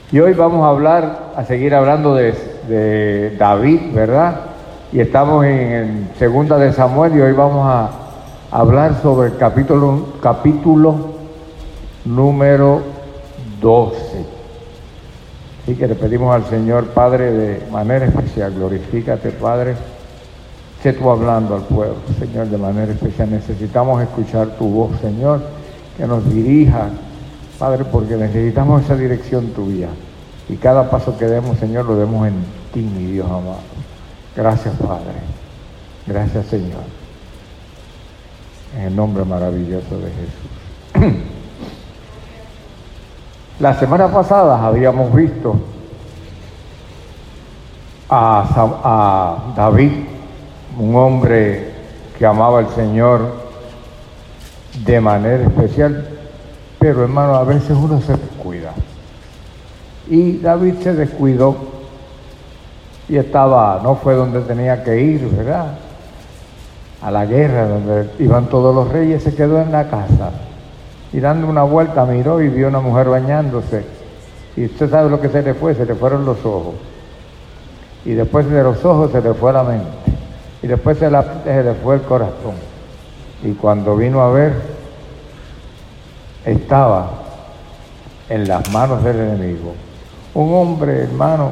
Y hoy vamos a seguir hablando de David, ¿verdad? Y estamos en Segunda de Samuel y hoy vamos a hablar sobre el capítulo número 12. Así que le pedimos al Señor, Padre, de manera especial, glorifícate, Padre. Sé tú hablando al pueblo, Señor, de manera especial. Necesitamos escuchar tu voz, Señor, que nos dirija, Padre, porque necesitamos esa dirección tuya. Y cada paso que demos, Señor, lo demos en ti, mi Dios amado. Gracias, Padre. Gracias, Señor. En el nombre maravilloso de Jesús. La semana pasada habíamos visto a David, un hombre que amaba al Señor de manera especial, pero hermano, a veces uno se descuida. Y David se descuidó y no fue donde tenía que ir, ¿verdad? A la guerra, donde iban todos los reyes, se quedó en la casa. Y dando una vuelta miró y vio una mujer bañándose. Y usted sabe lo que se le fueron los ojos. Y después de los ojos se le fue la mente. Y después se le fue el corazón. Y cuando vino a ver, estaba en las manos del enemigo. Un hombre, hermano,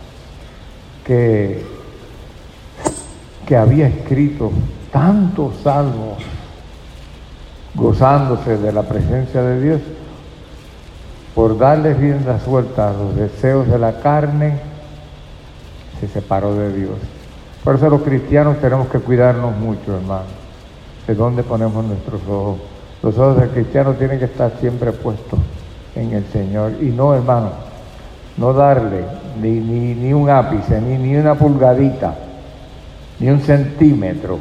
que había escrito tantos salmos, gozándose de la presencia de Dios, por darles rienda suelta a los deseos de la carne, se separó de Dios. Por eso los cristianos tenemos que cuidarnos mucho, hermano, de dónde ponemos nuestros ojos. Los ojos del cristiano tienen que estar siempre puestos en el Señor. Y no, hermano, no darle ni un ápice, ni una pulgadita, ni un centímetro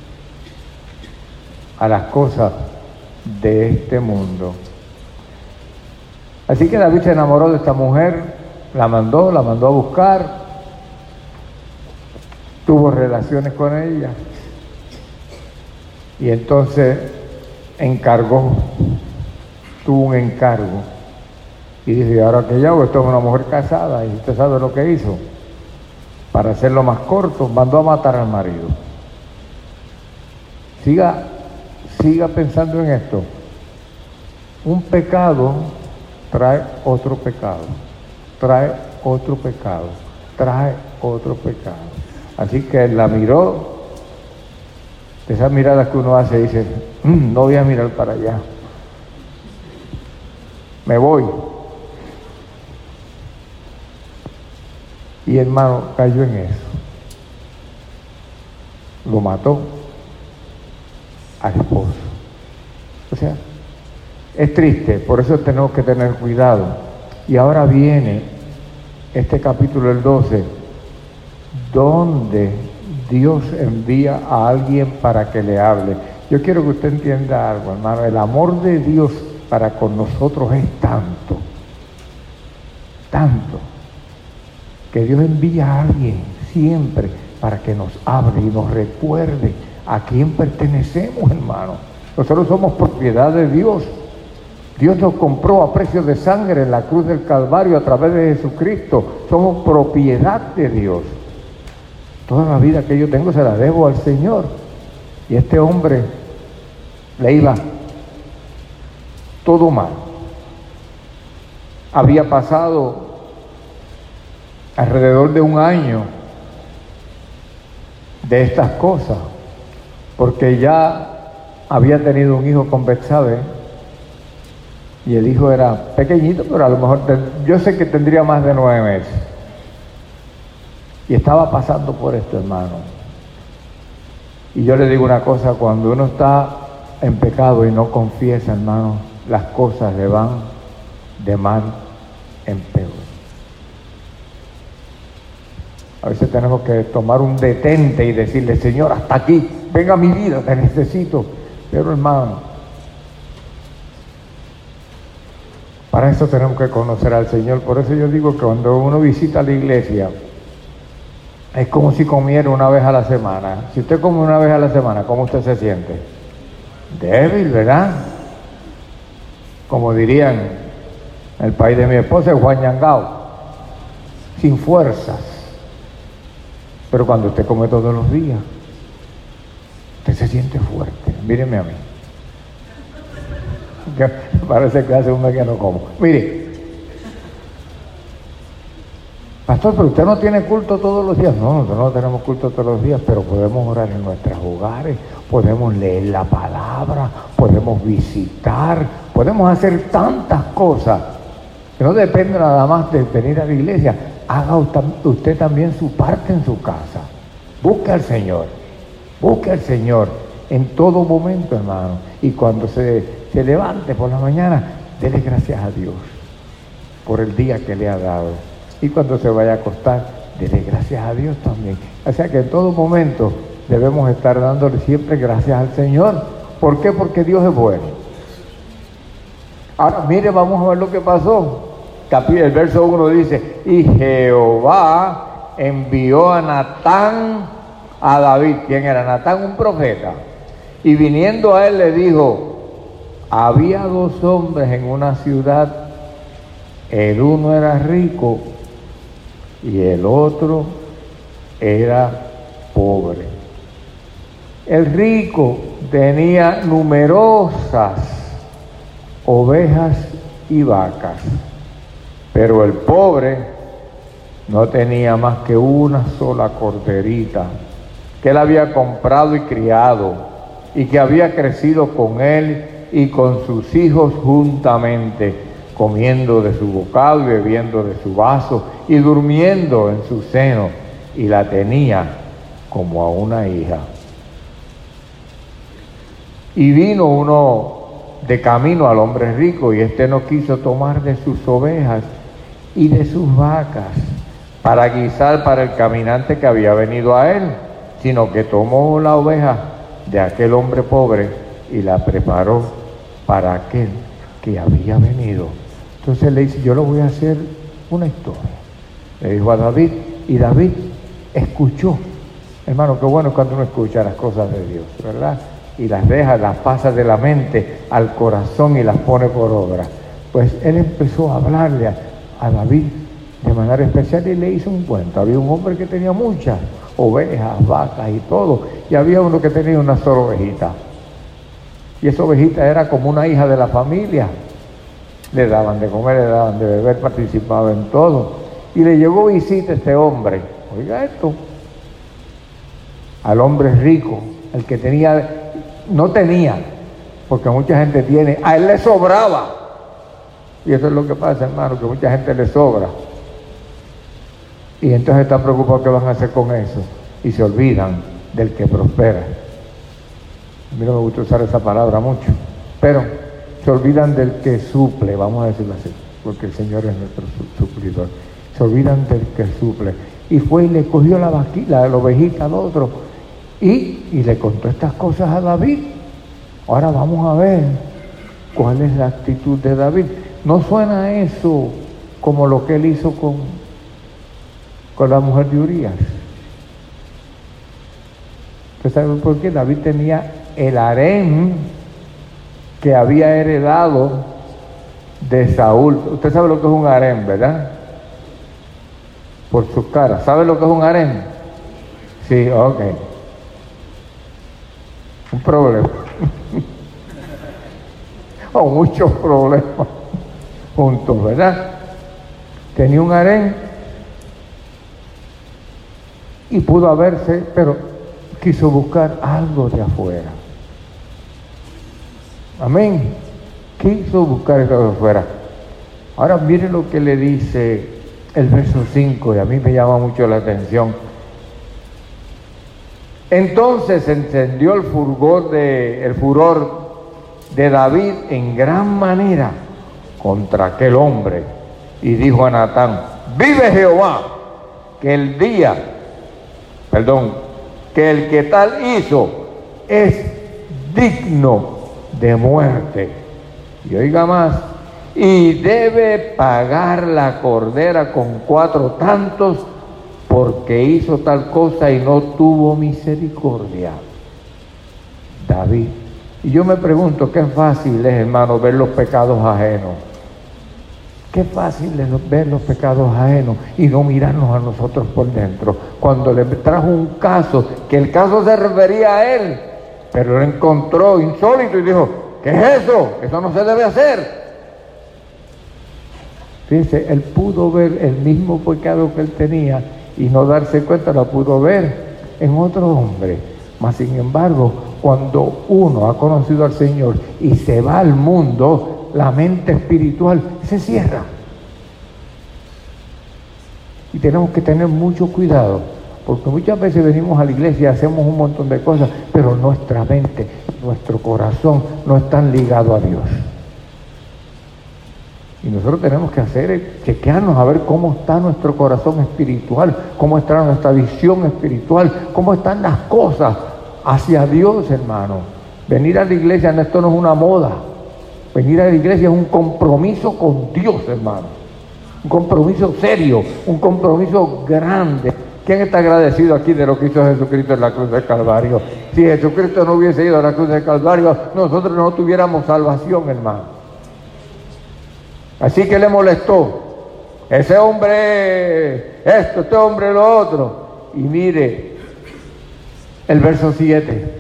a las cosas de este mundo. Así que David se enamoró de esta mujer, la mandó a buscar, tuvo relaciones con ella y entonces tuvo un encargo y dice, ¿ahora qué hago? Esto es una mujer casada. Y usted sabe lo que hizo. Para hacerlo más corto, mandó a matar al marido. Siga pensando en esto. Un pecado trae otro pecado, trae otro pecado, trae otro pecado. Así que él la miró, de esas miradas que uno hace, dice, no voy a mirar para allá, me voy. Y hermano, cayó en eso. Lo mató al esposo. O sea, es triste, por eso tenemos que tener cuidado. Y ahora viene este capítulo, el 12, donde Dios envía a alguien para que le hable. Yo quiero que usted entienda algo, hermano. El amor de Dios para con nosotros es tanto, que Dios envía a alguien siempre para que nos hable y nos recuerde a quién pertenecemos, hermano. Nosotros somos propiedad de Dios. Dios nos compró a precio de sangre en la cruz del Calvario a través de Jesucristo. Somos propiedad de Dios. Toda la vida que yo tengo se la debo al Señor. Y este hombre le iba todo mal. Había pasado alrededor de un año de estas cosas, porque ya había tenido un hijo con Betsabé, y el hijo era pequeñito, pero a lo mejor yo sé que tendría más de 9 meses, y estaba pasando por esto, hermano. Y yo le digo una cosa, cuando uno está en pecado y no confiesa, hermano, las cosas le van de mal en peor. A veces tenemos que tomar un detente y decirle, Señor, hasta aquí, venga a mi vida, te necesito. Pero hermano, para eso tenemos que conocer al Señor. Por eso yo digo que cuando uno visita la iglesia, es como si comiera una vez a la semana. Si usted come una vez a la semana, ¿cómo usted se siente? Débil, ¿verdad? Como dirían El país de mi esposa es Huañangao, sin fuerzas. Pero cuando usted come todos los días, usted se siente fuerte. Míreme a mí. Que parece que hace un mes que no como. Mire, pastor, pero usted no tiene culto todos los días. No, nosotros no tenemos culto todos los días, pero podemos orar en nuestros hogares, podemos leer la palabra, podemos visitar, podemos hacer tantas cosas que no depende nada más de venir a la iglesia. Haga usted también su parte en su casa. Busque al Señor en todo momento, hermano. Y cuando se levante por la mañana, dele gracias a Dios por el día que le ha dado. Y cuando se vaya a acostar, dele gracias a Dios también. O sea que en todo momento debemos estar dándole siempre gracias al Señor. ¿Por qué? Porque Dios es bueno. Ahora, mire, vamos a ver lo que pasó. El verso 1 dice: y Jehová envió a Natán a David. ¿Quién era Natán? Un profeta. Y viniendo a él le dijo: había dos hombres en una ciudad, el uno era rico y el otro era pobre. El rico tenía numerosas ovejas y vacas, pero el pobre no tenía más que una sola corderita que él había comprado y criado, y que había crecido con él y con sus hijos juntamente, comiendo de su bocado y bebiendo de su vaso y durmiendo en su seno, y la tenía como a una hija. Y vino uno de camino al hombre rico, y éste no quiso tomar de sus ovejas y de sus vacas para guisar para el caminante que había venido a él, sino que tomó la oveja de aquel hombre pobre y la preparó para aquel que había venido. Entonces le dice: yo le voy a hacer una historia. Le dijo a David, y David escuchó. Hermano, qué bueno cuando uno escucha las cosas de Dios, ¿verdad? Y las deja, las pasa de la mente al corazón y las pone por obra. Pues él empezó a hablarle a David de manera especial y le hizo un cuento. Había un hombre que tenía muchas ovejas, vacas y todo, y había uno que tenía una sola ovejita, y esa ovejita era como una hija de la familia. Le daban de comer, le daban de beber, participaba en todo. Y le llegó visita a este hombre, oiga esto, al hombre rico, el que no tenía, porque mucha gente tiene, a él le sobraba. Y eso es lo que pasa, hermano, que mucha gente le sobra. Y entonces están preocupados qué van a hacer con eso. Y se olvidan del que prospera. A mí no me gusta usar esa palabra mucho, pero se olvidan del que suple, vamos a decirlo así, porque el Señor es nuestro suplidor. Se olvidan del que suple. Y fue y le cogió la ovejita al otro y le contó estas cosas a David. Ahora vamos a ver cuál es la actitud de David. ¿No suena eso como lo que él hizo con la mujer de Urías? ¿Usted sabe por qué? David tenía el harén que había heredado de Saúl. Usted sabe lo que es un harén, ¿verdad? Por su cara. ¿Sabe lo que es un harén? Sí, ok. Un problema. O muchos problemas juntos, ¿verdad? Tenía un harén y pudo haberse, pero quiso buscar algo de afuera. Amén. Quiso buscar algo de afuera. Ahora mire lo que le dice el verso 5, y a mí me llama mucho la atención. Entonces se encendió el furor de David en gran manera contra aquel hombre, y dijo a Natán: vive Jehová, que el que tal hizo es digno de muerte. Y oiga más: y debe pagar la cordera con 4 tantos, porque hizo tal cosa y no tuvo misericordia. David. Y yo me pregunto, qué fácil es, hermano, ver los pecados ajenos. Qué fácil es ver los pecados ajenos y no mirarnos a nosotros por dentro. Cuando le trajo un caso, que el caso se refería a él, pero lo encontró insólito y dijo, ¿qué es eso? Eso no se debe hacer. Fíjense, él pudo ver el mismo pecado que él tenía y no darse cuenta, lo pudo ver en otro hombre. Mas sin embargo, cuando uno ha conocido al Señor y se va al mundo, la mente espiritual se cierra. Y tenemos que tener mucho cuidado, porque muchas veces venimos a la iglesia y hacemos un montón de cosas, pero nuestra mente, nuestro corazón no están ligados a Dios. Y nosotros tenemos que chequearnos a ver cómo está nuestro corazón espiritual, cómo está nuestra visión espiritual, cómo están las cosas hacia Dios, hermano. Venir a la iglesia, esto no es una moda. Venir a la iglesia es un compromiso con Dios, hermano. Un compromiso serio, un compromiso grande. ¿Quién está agradecido aquí de lo que hizo Jesucristo en la cruz del Calvario? Si Jesucristo no hubiese ido a la cruz del Calvario, nosotros no tuviéramos salvación, hermano. Así que le molestó. Ese hombre esto, este hombre lo otro. Y mire el verso 7.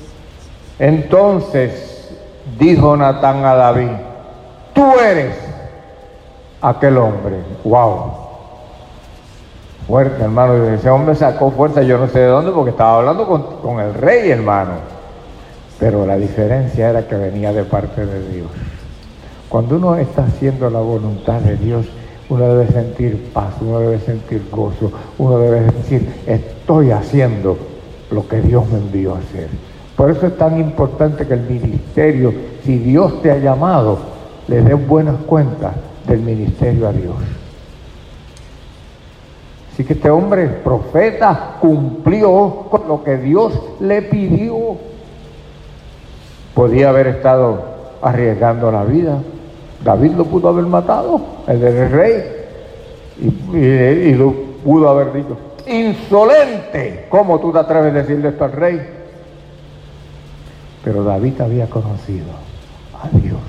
Entonces dijo Natán a David, tú eres aquel hombre. Wow. Fuerte, hermano. Ese hombre sacó fuerza, yo no sé de dónde, porque estaba hablando con el rey, hermano. Pero la diferencia era que venía de parte de Dios. Cuando uno está haciendo la voluntad de Dios, uno debe sentir paz, uno debe sentir gozo, uno debe decir, estoy haciendo lo que Dios me envió a hacer. Por eso es tan importante que el ministerio, si Dios te ha llamado, le des buenas cuentas del ministerio a Dios. Así que este hombre, profeta, cumplió con lo que Dios le pidió. Podía haber estado arriesgando la vida. David lo pudo haber matado, el del rey, y lo pudo haber dicho, insolente, ¿cómo tú te atreves a decirle esto al rey? Pero David había conocido a Dios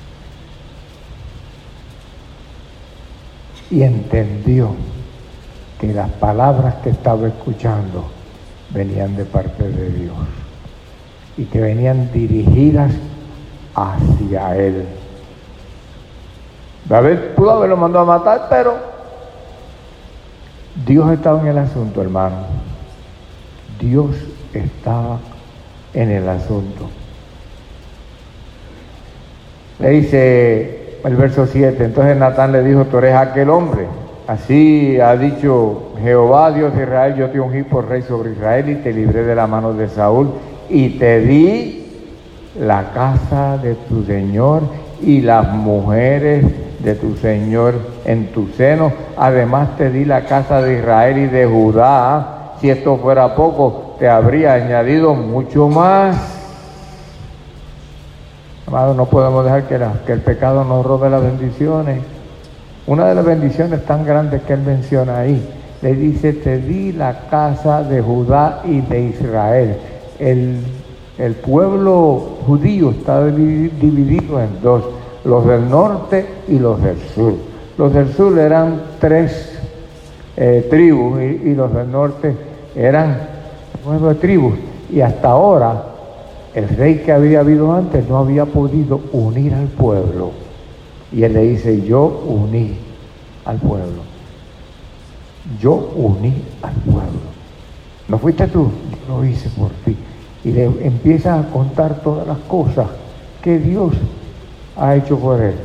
y entendió que las palabras que estaba escuchando venían de parte de Dios y que venían dirigidas hacia él. David pudo haberlo mandado a matar, pero Dios estaba en el asunto, hermano. Dios estaba en el asunto. Le dice el verso 7, entonces Natán le dijo, tú eres aquel hombre. Así ha dicho Jehová, Dios de Israel, yo te ungí por rey sobre Israel y te libré de la mano de Saúl y te di la casa de tu Señor y las mujeres de tu Señor en tu seno. Además te di la casa de Israel y de Judá. Si esto fuera poco, te habría añadido mucho más. Amado, no podemos dejar que el pecado nos robe las bendiciones. Una de las bendiciones tan grandes que él menciona ahí, le dice, te di la casa de Judá y de Israel. El pueblo judío está dividido en dos, los del norte y los del sur. Los del sur eran 3 tribus y los del norte eran 9 tribus. Y hasta ahora, el rey que había habido antes no había podido unir al pueblo. Y él le dice, yo uní al pueblo. Yo uní al pueblo. ¿No fuiste tú? Yo lo hice por ti. Y le empieza a contar todas las cosas que Dios ha hecho por él.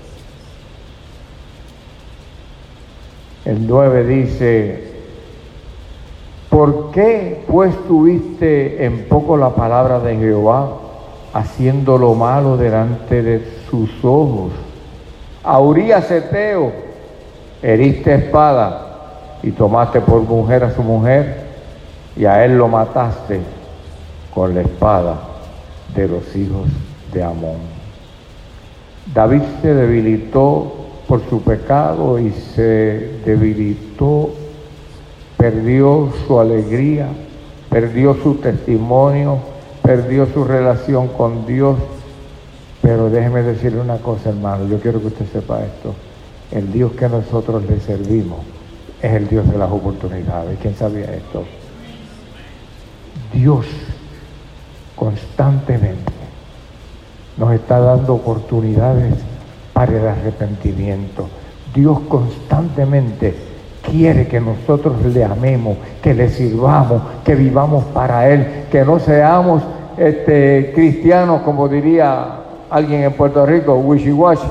El 9 dice, ¿por qué pues tuviste en poco la palabra de Jehová, haciendo lo malo delante de sus ojos? A Urías Heteo heriste espada y tomaste por mujer a su mujer y a él lo mataste con la espada de los hijos de Amón. David se debilitó por su pecado y se debilitó, perdió su alegría, perdió su testimonio, perdió su relación con Dios. Pero déjeme decirle una cosa, hermano, yo quiero que usted sepa esto. el Dios que nosotros le servimos es el Dios de las oportunidades. ¿Quién sabía esto? Dios constantemente nos está dando oportunidades para el arrepentimiento. Dios constantemente quiere que nosotros le amemos, que le sirvamos, que vivamos para Él, que no seamos cristianos, como diría alguien en Puerto Rico, wishy-washy.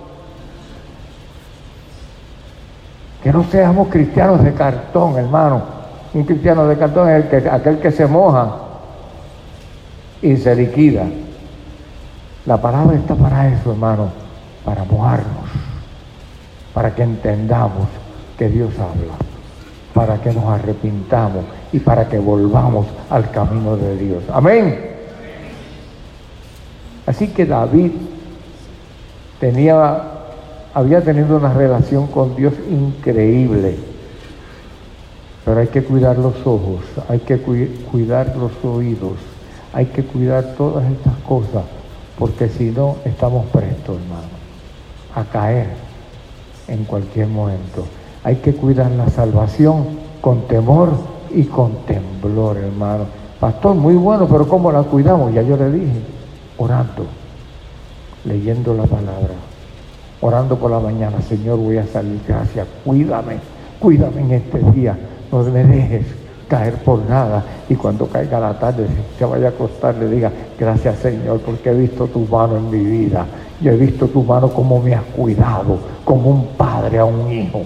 Que no seamos cristianos de cartón, hermano. Un cristiano de cartón es aquel que se moja y se liquida. La palabra está para eso, hermano, para mojarnos, para que entendamos que Dios habla, para que nos arrepintamos y para que volvamos al camino de Dios. Amén. Así que David había tenido una relación con Dios increíble, pero hay que cuidar los ojos, hay que cuidar los oídos, hay que cuidar todas estas cosas, porque si no estamos prestos, hermano, a caer en cualquier momento. Hay que cuidar la salvación con temor y con temblor, hermano. Pastor, muy bueno, pero ¿cómo la cuidamos? Ya yo le dije, orando, leyendo la palabra, orando por la mañana. Señor, voy a salir, gracias, cuídame en este día, no me dejes caer por nada. Y cuando caiga la tarde, se vaya a acostar, le diga, gracias Señor, porque he visto tu mano en mi vida. Yo he visto tu mano como me has cuidado, como un padre a un hijo.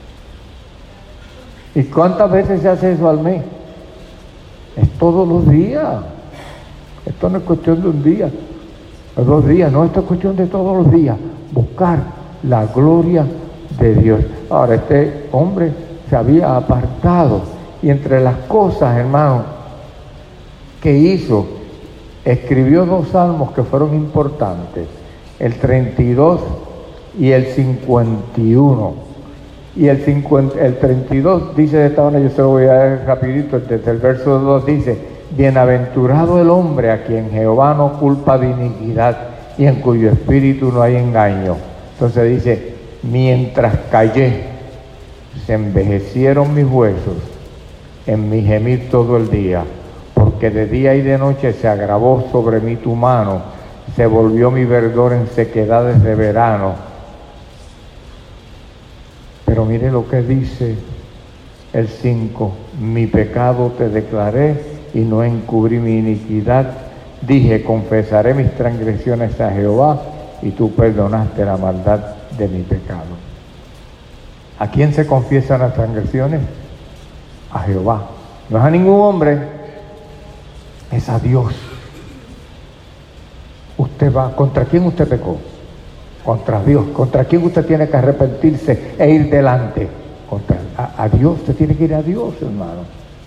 ¿Y cuántas veces se hace eso al mes? Es todos los días. Esto no es cuestión de un día, de 2 días, no, esto es cuestión de todos los días. Buscar la gloria de Dios. Ahora, este hombre se había apartado, y entre las cosas, hermano, que hizo, escribió 2 salmos que fueron importantes, el 32 y el 51. Y el 32 dice de esta manera, yo se lo voy a dar rapidito, desde el verso 2 dice, bienaventurado el hombre a quien Jehová no culpa de iniquidad y en cuyo espíritu no hay engaño. Entonces dice, mientras callé, se envejecieron mis huesos en mi gemir todo el día, porque de día y de noche se agravó sobre mí tu mano, se volvió mi verdor en sequedades de verano. Pero mire lo que dice el 5, mi pecado te declaré y no encubrí mi iniquidad. Dije, confesaré mis transgresiones a Jehová y tú perdonaste la maldad de mi pecado. ¿A quién se confiesan las transgresiones? A Jehová. No es a ningún hombre, es a Dios. Usted va, ¿contra quién usted pecó? Contra Dios. ¿Contra quién usted tiene que arrepentirse e ir delante? A Dios. Usted tiene que ir a Dios, hermano.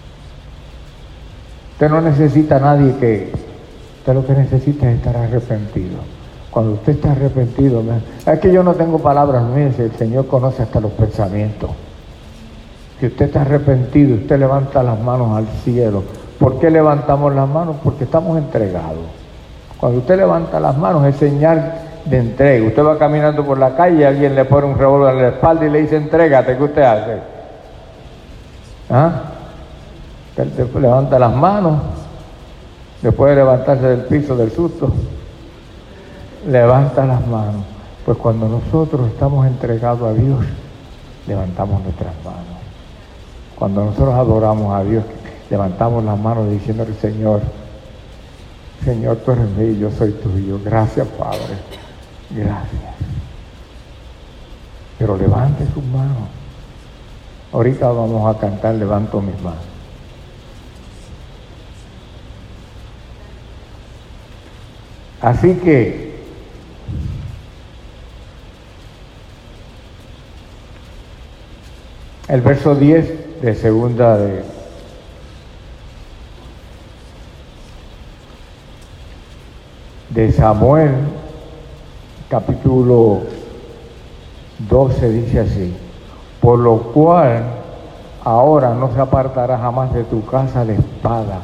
Usted no necesita a nadie usted lo que necesita es estar arrepentido. Cuando usted está arrepentido, es que yo no tengo palabras, mire, el Señor conoce hasta los pensamientos. Si usted está arrepentido, usted levanta las manos al cielo. ¿Por qué levantamos las manos? Porque estamos entregados. Cuando usted levanta las manos es señal de entrega. Usted va caminando por la calle y alguien le pone un revólver en la espalda y le dice, entrégate, ¿qué usted hace? Usted levanta las manos, después de levantarse del piso del susto, levanta las manos. Pues cuando nosotros estamos entregados a Dios, levantamos nuestras manos. Cuando nosotros adoramos a Dios, levantamos las manos diciendo, Señor, tú eres mío, yo soy tuyo. Gracias, Padre. Gracias. Pero levante sus manos. Ahorita vamos a cantar, levanto mis manos. Así que el verso 10 de segunda de Samuel, capítulo 12, dice así, por lo cual ahora no se apartará jamás de tu casa la espada,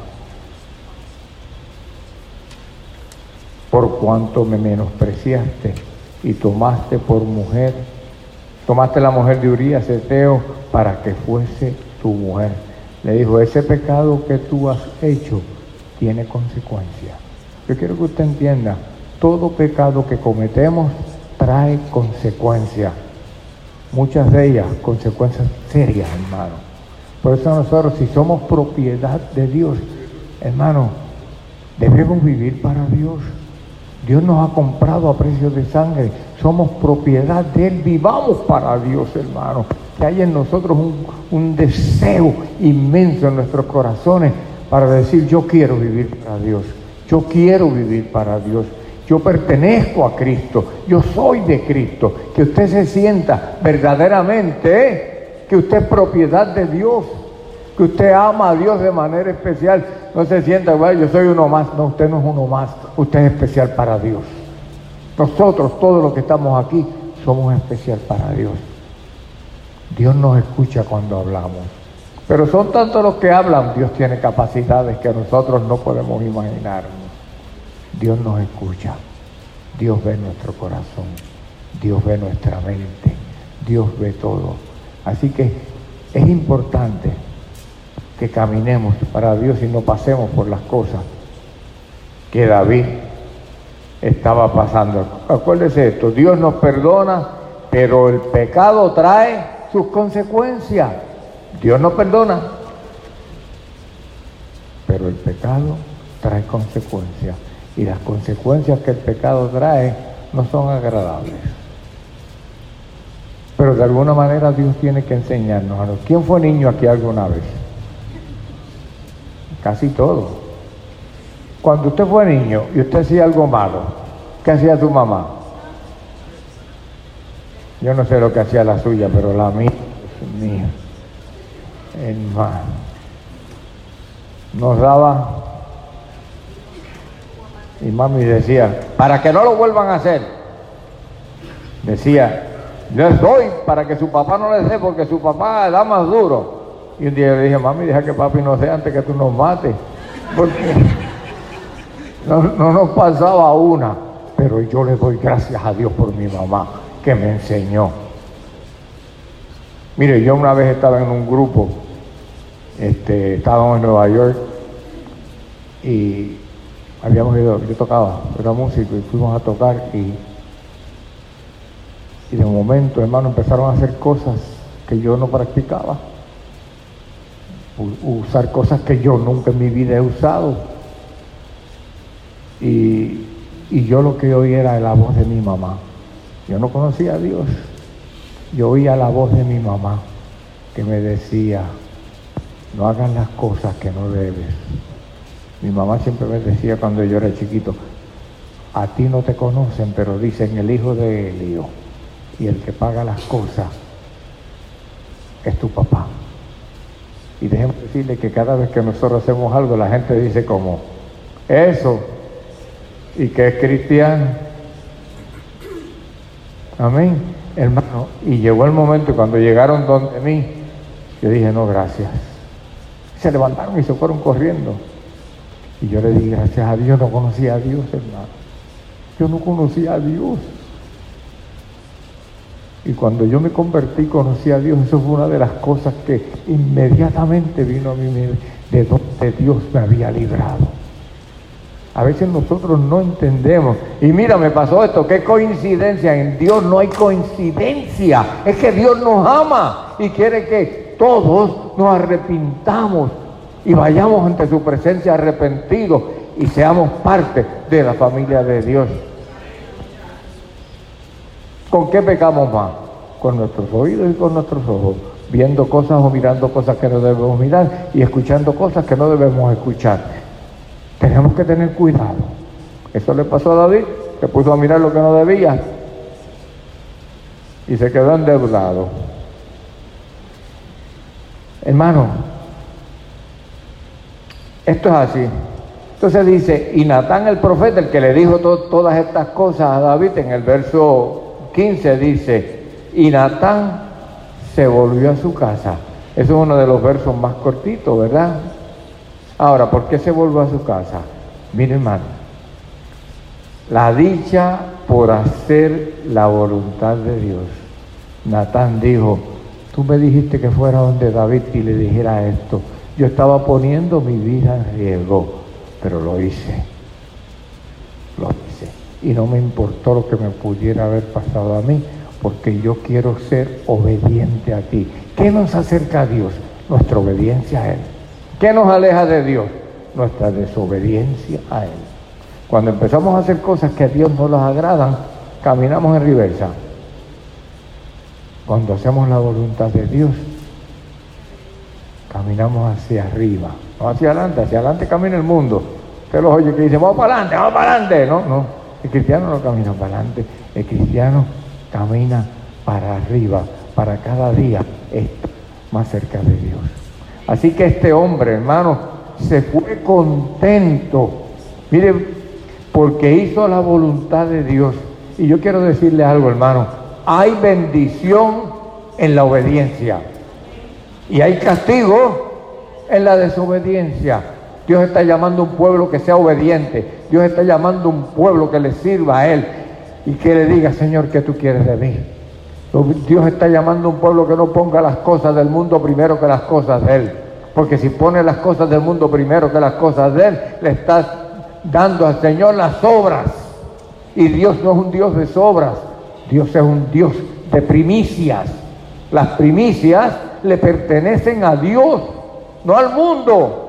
por cuanto me menospreciaste y tomaste por mujer Tomaste la mujer de Urías Eteo para que fuese tu mujer. Le dijo, ese pecado que tú has hecho tiene consecuencias. Yo quiero que usted entienda, todo pecado que cometemos trae consecuencias. Muchas de ellas, consecuencias serias, hermano. Por eso nosotros, si somos propiedad de Dios, hermano, debemos vivir para Dios. Dios nos ha comprado a precio de sangre. Somos propiedad de Él. Vivamos para Dios, hermano. Que hay en nosotros un deseo inmenso en nuestros corazones para decir, yo quiero vivir para Dios. Yo quiero vivir para Dios. Yo pertenezco a Cristo. Yo soy de Cristo. Que usted se sienta verdaderamente que usted es propiedad de Dios. Que usted ama a Dios de manera especial. No se sienta, bueno, yo soy uno más. No, usted no es uno más. Usted es especial para Dios. Nosotros, todos los que estamos aquí, somos especial para Dios. Dios nos escucha cuando hablamos. Pero son tantos los que hablan. Dios tiene capacidades que nosotros no podemos imaginarnos. Dios nos escucha. Dios ve nuestro corazón. Dios ve nuestra mente. Dios ve todo. Así que es importante que caminemos para Dios y no pasemos por las cosas que David estaba pasando. Acuérdese esto, Dios nos perdona, pero el pecado trae sus consecuencias. Dios nos perdona, pero el pecado trae consecuencias. Y las consecuencias que el pecado trae no son agradables. Pero de alguna manera Dios tiene que enseñarnos a nosotros. ¿Quién fue niño aquí alguna vez? Casi todos. Cuando usted fue niño y usted hacía algo malo, ¿qué hacía su mamá? Yo no sé lo que hacía la suya, pero la mía, Dios mío, hermano, nos daba, y mami decía, para que no lo vuelvan a hacer, decía, yo doy para que su papá no les dé, porque su papá da más duro. Y un día yo le dije, mami, deja que papi nos dé antes que tú nos mates, porque no nos pasaba una. Pero yo le doy gracias a Dios por mi mamá, que me enseñó. Mire, yo una vez estaba en un grupo, estábamos en Nueva York, y habíamos ido, yo tocaba, era músico, y fuimos a tocar, y de momento, hermano, empezaron a hacer cosas que yo no practicaba. Usar cosas que yo nunca en mi vida he usado. Y yo lo que oía era la voz de mi mamá. Yo no conocía a Dios. Yo oía la voz de mi mamá que me decía, no hagas las cosas que no debes. Mi mamá siempre me decía cuando yo era chiquito, a ti no te conocen, pero dicen el hijo de Elio, y el que paga las cosas es tu papá. Y déjenme decirle que cada vez que nosotros hacemos algo, la gente dice como, eso, y que es cristiano. Amén, hermano. Y llegó el momento, y cuando llegaron donde mí, yo dije, no, gracias. Se levantaron y se fueron corriendo. Y yo le dije, gracias a Dios, no conocía a Dios, hermano. Yo no conocía a Dios. Y cuando yo me convertí, conocí a Dios. Eso fue una de las cosas que inmediatamente vino a mí, de donde Dios me había librado. A veces nosotros no entendemos. Y mira, me pasó esto, qué coincidencia. En Dios no hay coincidencia. Es que Dios nos ama y quiere que todos nos arrepintamos y vayamos ante su presencia arrepentidos y seamos parte de la familia de Dios. ¿Con qué pecamos más? Con nuestros oídos y con nuestros ojos, viendo cosas o mirando cosas que no debemos mirar y escuchando cosas que no debemos escuchar. Tenemos que tener cuidado. Eso le pasó a David, se puso a mirar lo que no debía y se quedó endeudado. Hermano, esto es así. Entonces dice, y Natán el profeta, el que le dijo todas estas cosas a David, en el verso 15 dice, y Natán se volvió a su casa. Eso es uno de los versos más cortitos, ¿verdad? Ahora, ¿por qué se volvió a su casa? Mire, hermano, la dicha por hacer la voluntad de Dios Natán dijo, tú me dijiste que fuera donde David y le dijera esto. Yo estaba poniendo mi vida en riesgo, pero lo hice. Lo hice. Y no me importó lo que me pudiera haber pasado a mí, porque yo quiero ser obediente a ti. ¿Qué nos acerca a Dios? Nuestra obediencia a Él. ¿Qué nos aleja de Dios? Nuestra desobediencia a Él. Cuando empezamos a hacer cosas que a Dios no nos agradan, caminamos en reversa. Cuando hacemos la voluntad de Dios, caminamos hacia arriba, no hacia adelante camina el mundo. Usted los oye que dice, vamos para adelante. No, el cristiano no camina para adelante, el cristiano camina para arriba, para cada día estar más cerca de Dios. Así que este hombre, hermano, se fue contento, mire, porque hizo la voluntad de Dios. Y yo quiero decirle algo, hermano, hay bendición en la obediencia y hay castigo en la desobediencia. Dios está llamando a un pueblo que sea obediente. Dios está llamando a un pueblo que le sirva a Él y que le diga, Señor, ¿qué tú quieres de mí? Dios está llamando a un pueblo que no ponga las cosas del mundo primero que las cosas de Él. Porque si pone las cosas del mundo primero que las cosas de Él, le estás dando al Señor las obras. Y Dios no es un Dios de sobras. Dios es un Dios de primicias. Las primicias le pertenecen a Dios, no al mundo.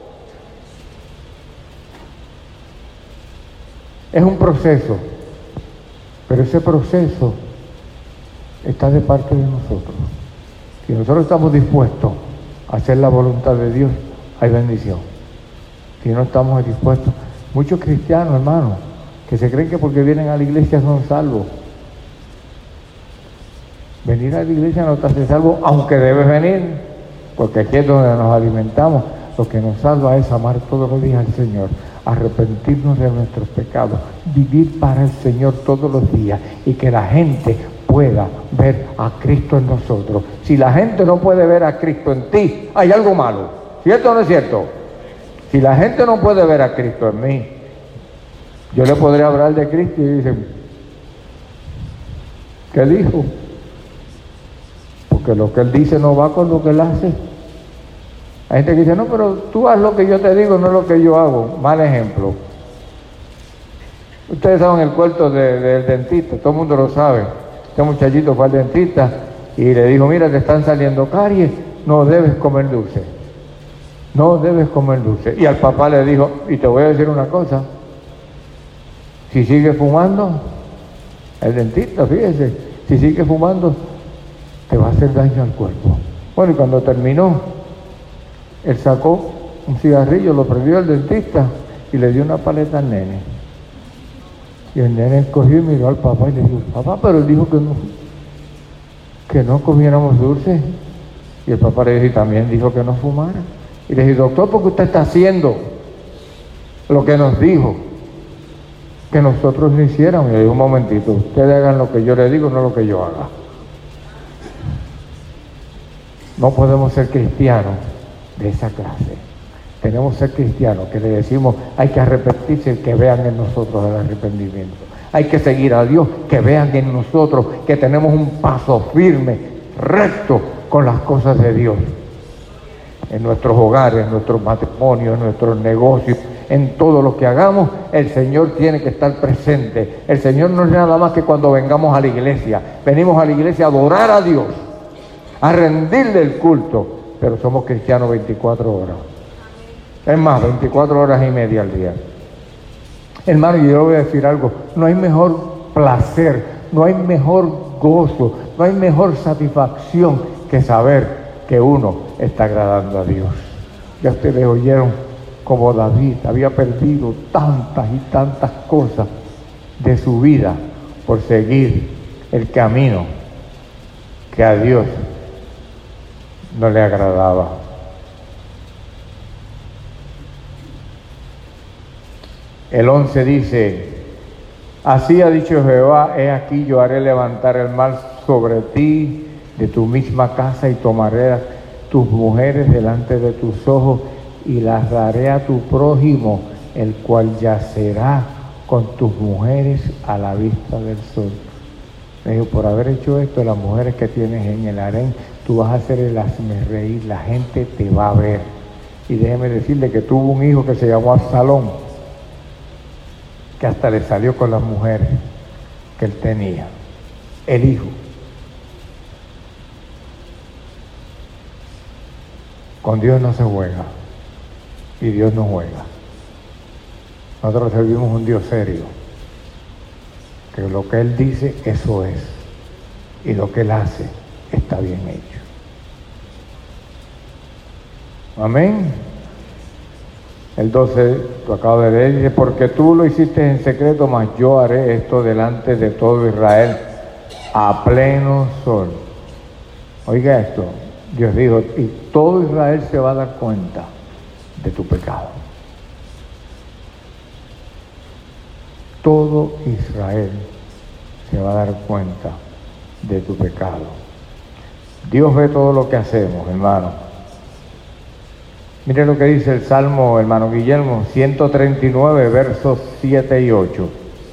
Es un proceso, pero ese proceso está de parte de nosotros. Si nosotros estamos dispuestos a hacer la voluntad de Dios, hay bendición. Si no estamos dispuestos, muchos cristianos, hermanos, que se creen que porque vienen a la iglesia son salvos. Venir a la iglesia no te hace salvo, aunque debes venir, porque aquí es donde nos alimentamos. Lo que nos salva es amar todos los días al Señor, arrepentirnos de nuestros pecados, vivir para el Señor todos los días y que la gente pueda ver a Cristo en nosotros. Si la gente no puede ver a Cristo en ti, hay algo malo. ¿Cierto o no es cierto? Si la gente no puede ver a Cristo en mí, yo le podría hablar de Cristo y dicen, ¿qué dijo? Porque lo que Él dice no va con lo que Él hace. Hay gente que dice, no, pero tú haz lo que yo te digo, no lo que yo hago. Mal ejemplo. Ustedes saben el cuento del dentista, todo el mundo lo sabe. Este muchachito fue al dentista y le dijo, mira, te están saliendo caries, no debes comer dulce. No debes comer dulce. Y al papá le dijo, y te voy a decir una cosa, si sigue fumando, el dentista, fíjese, si sigue fumando, te va a hacer daño al cuerpo. Bueno, y cuando terminó, él sacó un cigarrillo, lo prendió al dentista y le dio una paleta al nene. Y el nene cogió y miró al papá y le dijo, papá, pero él dijo que no comiéramos dulce. Y el papá le dijo, y también dijo que no fumara. Y le dijo, doctor, ¿por qué usted está haciendo lo que nos dijo que nosotros no hiciéramos? Y le dijo, un momentito, ustedes hagan lo que yo les digo, no lo que yo haga. No podemos ser cristianos de esa clase. Tenemos que ser cristianos que le decimos, hay que arrepentirse, que vean en nosotros el arrepentimiento. Hay que seguir a Dios, que vean en nosotros que tenemos un paso firme, recto con las cosas de Dios. En nuestros hogares, en nuestros matrimonios, en nuestros negocios, en todo lo que hagamos, el Señor tiene que estar presente. El Señor no es nada más que cuando vengamos a la iglesia. Venimos a la iglesia a adorar a Dios, a rendirle el culto, pero somos cristianos 24 horas. Es más, 24 horas y media al día. Hermano, yo le voy a decir algo, no hay mejor placer, no hay mejor gozo, no hay mejor satisfacción que saber que uno está agradando a Dios. Ya ustedes oyeron como David había perdido tantas y tantas cosas de su vida por seguir el camino que a Dios no le agradaba. El 11 dice, así ha dicho Jehová, he aquí yo haré levantar el mal sobre ti de tu misma casa y tomaré tus mujeres delante de tus ojos y las daré a tu prójimo, el cual yacerá con tus mujeres a la vista del sol. Le dijo, por haber hecho esto, las mujeres que tienes en el harén, tú vas a hacer el hazmerreír, la gente te va a ver. Y déjeme decirle que tuvo un hijo que se llamó Absalón, que hasta le salió con las mujeres que él tenía, el hijo. Con Dios no se juega, y Dios no juega. Nosotros servimos un Dios serio, que lo que Él dice, eso es, y lo que Él hace, está bien hecho. Amén. El 12, tú acabas de leer, dice, porque tú lo hiciste en secreto, mas yo haré esto delante de todo Israel a pleno sol. Oiga esto, Dios dijo, y todo Israel se va a dar cuenta de tu pecado. Todo Israel se va a dar cuenta de tu pecado. Dios ve todo lo que hacemos, hermano. Mire lo que dice el Salmo, hermano Guillermo, 139, versos 7 y 8.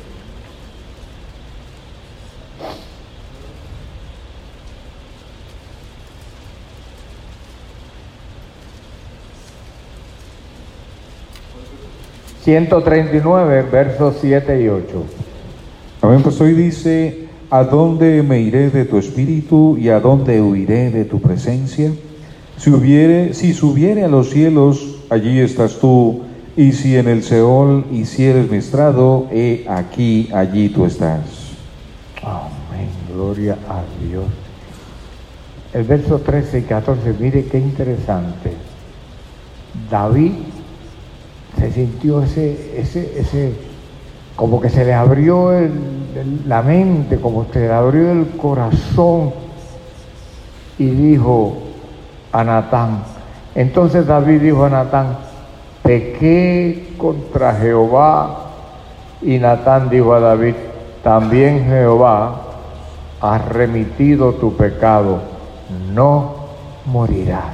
...139, versos 7 y 8. Amén, pues hoy dice, ¿a dónde me iré de tu espíritu y a dónde huiré de tu presencia? Si subiere a los cielos, allí estás tú, y si en el Seol hicieres mi estrado, allí tú estás. Amén, gloria a Dios. El verso 13 y 14, mire qué interesante. David se sintió ese como que se le abrió la mente, como se le abrió el corazón, y dijo a Natán. Entonces David dijo a Natán, pequé contra Jehová. Y Natán dijo a David, también Jehová ha remitido tu pecado, no morirás.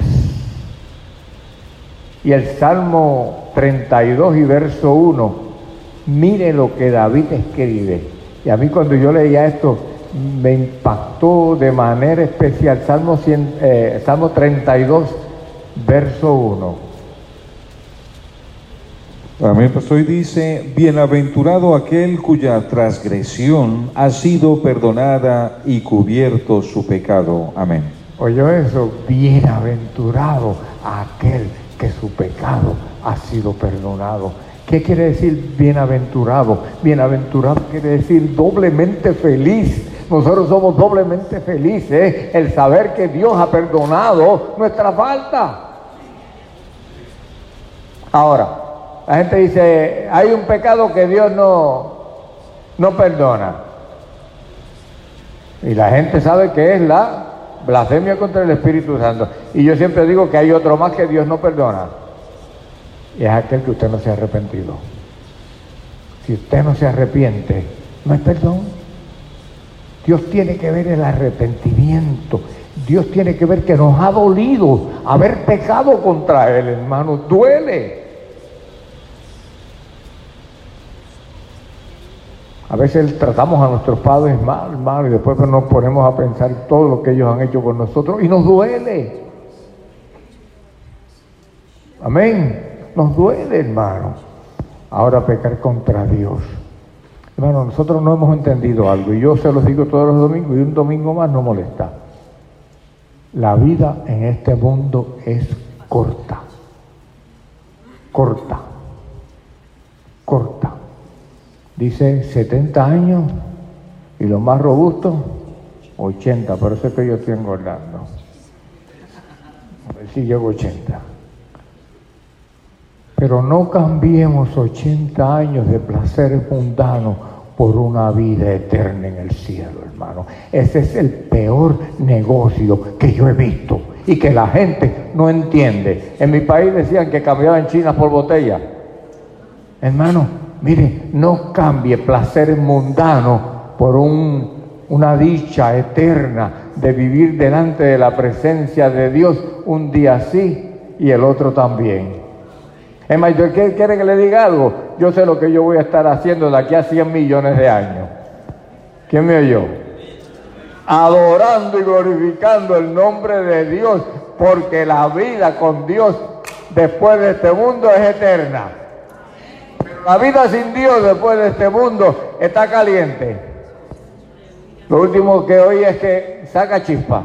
Y el Salmo 32 y verso 1, mire lo que David escribe. Y a mí cuando yo leía esto, me impactó de manera especial. Salmo 32, verso 1. Amén, pues hoy dice, bienaventurado aquel cuya transgresión ha sido perdonada y cubierto su pecado. Amén. ¿Oyó eso? Bienaventurado aquel que su pecado ha sido perdonado. ¿Qué quiere decir bienaventurado? Bienaventurado quiere decir doblemente feliz. Nosotros somos doblemente felices, el saber que Dios ha perdonado nuestra falta. Ahora, la gente dice, hay un pecado que Dios no perdona. Y la gente sabe que es la blasfemia contra el Espíritu Santo. Y yo siempre digo que hay otro más que Dios no perdona. Y es aquel que usted no se ha arrepentido. Si usted no se arrepiente, no hay perdón. Dios tiene que ver el arrepentimiento. Dios tiene que ver que nos ha dolido haber pecado contra Él, hermano. Duele. A veces tratamos a nuestros padres mal, y después nos ponemos a pensar todo lo que ellos han hecho con nosotros y nos duele. Amén. Nos duele, hermano. Ahora pecar contra Dios. Hermano, nosotros no hemos entendido algo, y yo se los digo todos los domingos, y un domingo más no molesta. La vida en este mundo es corta. Corta. Corta. Dice 70 años, y los más robustos, 80, por eso es que yo estoy engordando. A ver si llego a 80. Pero no cambiemos 80 años de placeres mundanos por una vida eterna en el cielo, hermano. Ese es el peor negocio que yo he visto y que la gente no entiende. En mi país decían que cambiaban chinas por botella. Hermano, mire, no cambie placeres mundanos por una dicha eterna de vivir delante de la presencia de Dios un día sí y el otro también. Es más, ¿quiere que le diga algo? Yo sé lo que yo voy a estar haciendo de aquí a 100 millones de años. ¿Quién me oyó? adorando y glorificando el nombre de Dios, porque la vida con Dios después de este mundo es eterna. Pero la vida sin Dios después de este mundo está caliente. Lo último que oí es que saca chispa.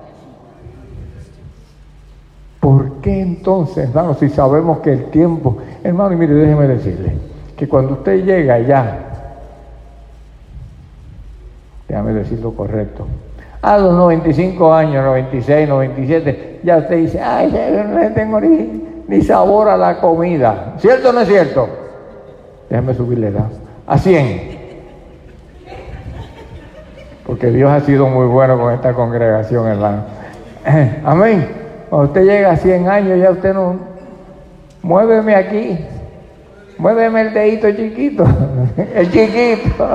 ¿Por qué entonces, hermano, si sabemos que el tiempo... Hermano, y mire, déjeme decirle, que cuando usted llega ya, déjame decir lo correcto, a los 95 años, 96, 97, ya usted dice, ay, yo no le tengo ni sabor a la comida. ¿Cierto o no es cierto? Déjame subirle edad. A 100. Porque Dios ha sido muy bueno con esta congregación, hermano. Amén. Cuando usted llega a 100 años, ya usted no... Muéveme aquí. Muéveme el dedito chiquito. El chiquito.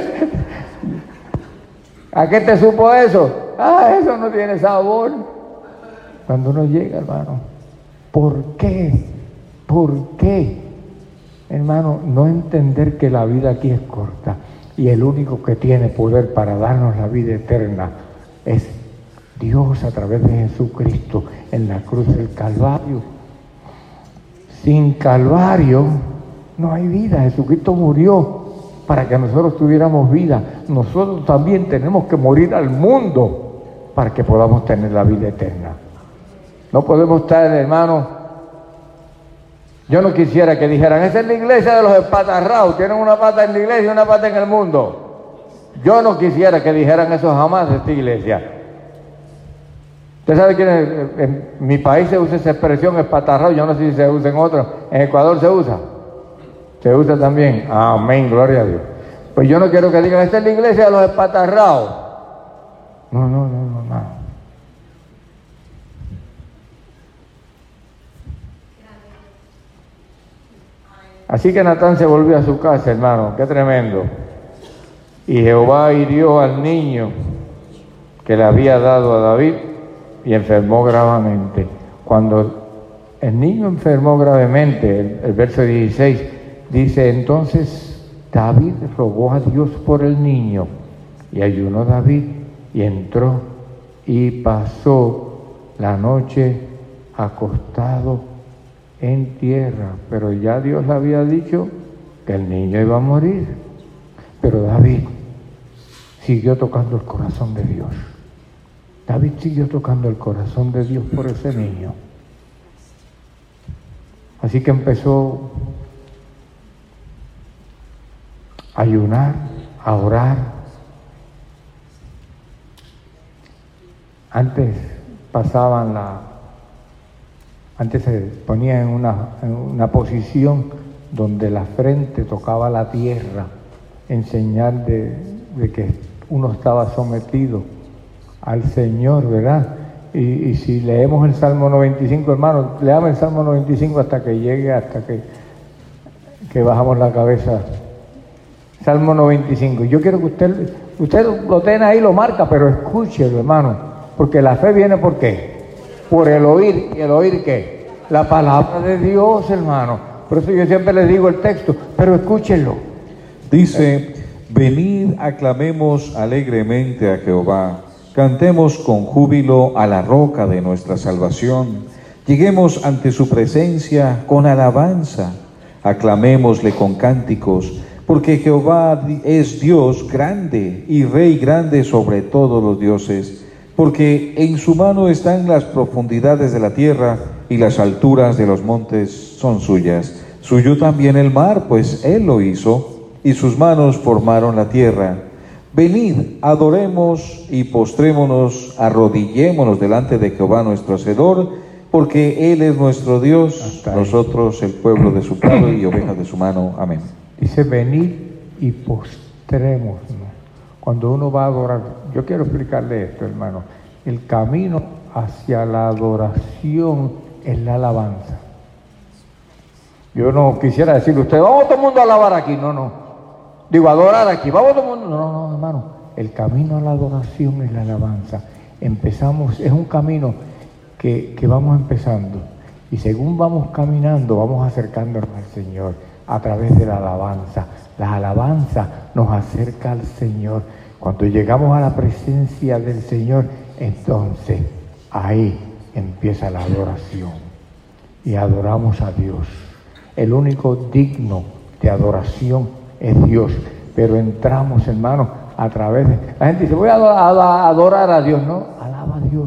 ¿A qué te supo eso? Ah, eso no tiene sabor. Cuando uno llega, hermano, ¿por qué? ¿Por qué? Hermano, no entender que la vida aquí es corta y el único que tiene poder para darnos la vida eterna es Dios a través de Jesucristo en la cruz del Calvario. Sin Calvario no hay vida. Jesucristo murió para que nosotros tuviéramos vida. Nosotros también tenemos que morir al mundo para que podamos tener la vida eterna. No podemos estar, hermano. Yo no quisiera que dijeran, esa es la iglesia de los espatarraos, tienen una pata en la iglesia y una pata en el mundo. Yo no quisiera que dijeran eso jamás de esta iglesia. Usted sabe que en mi país se usa esa expresión espatarrao, yo no sé si se usa en otros. En Ecuador se usa. Se usa también. Amén, gloria a Dios. Pues yo no quiero que digan, esta es la iglesia de los espatarraos. No. Así que Natán se volvió a su casa, hermano, qué tremendo. Y Jehová hirió al niño que le había dado a David y enfermó gravemente. Cuando el niño enfermó gravemente, el verso 16 dice, entonces David rogó a Dios por el niño y ayunó David y entró y pasó la noche acostado en tierra, pero ya Dios le había dicho que el niño iba a morir. Pero David siguió tocando el corazón de Dios. David siguió tocando el corazón de Dios por ese niño. Así que empezó a ayunar, a orar. Antes se ponía en una posición donde la frente tocaba la tierra, en señal de que uno estaba sometido al Señor, ¿verdad? Y si leemos el Salmo 95, hermanos, leamos el Salmo 95 hasta que llegue, hasta que bajamos la cabeza. Salmo 95. Yo quiero que usted lo tenga ahí, lo marca, pero escúchelo, hermano, porque la fe viene ¿por qué? Por el oír. ¿Y el oír qué? La palabra de Dios, hermano. Por eso yo siempre les digo el texto, pero escúchenlo. Dice, venid, aclamemos alegremente a Jehová, cantemos con júbilo a la roca de nuestra salvación, lleguemos ante su presencia con alabanza, aclamémosle con cánticos, porque Jehová es Dios grande y Rey grande sobre todos los dioses, porque en su mano están las profundidades de la tierra y las alturas de los montes son suyas. Suyo también el mar, pues él lo hizo, y sus manos formaron la tierra. Venid, adoremos y postrémonos, arrodillémonos delante de Jehová nuestro Hacedor, porque él es nuestro Dios, nosotros el pueblo de su prado y ovejas de su mano. Amén. Dice, venid y postrémonos. Cuando uno va a adorar, yo quiero explicarle esto, hermano. El camino hacia la adoración es la alabanza. Yo no quisiera decirle a usted, vamos todo el mundo a alabar aquí. No. Digo, adorar aquí, vamos todo el mundo. No, hermano. El camino a la adoración es la alabanza. Empezamos, es un camino que vamos empezando. Y según vamos caminando, vamos acercándonos al Señor a través de la alabanza. La alabanza nos acerca al Señor. Cuando llegamos a la presencia del Señor, entonces ahí empieza la adoración. Y adoramos a Dios. El único digno de adoración es Dios. Pero entramos, hermanos, a través de... La gente dice, voy a adorar a Dios. No, alaba a Dios.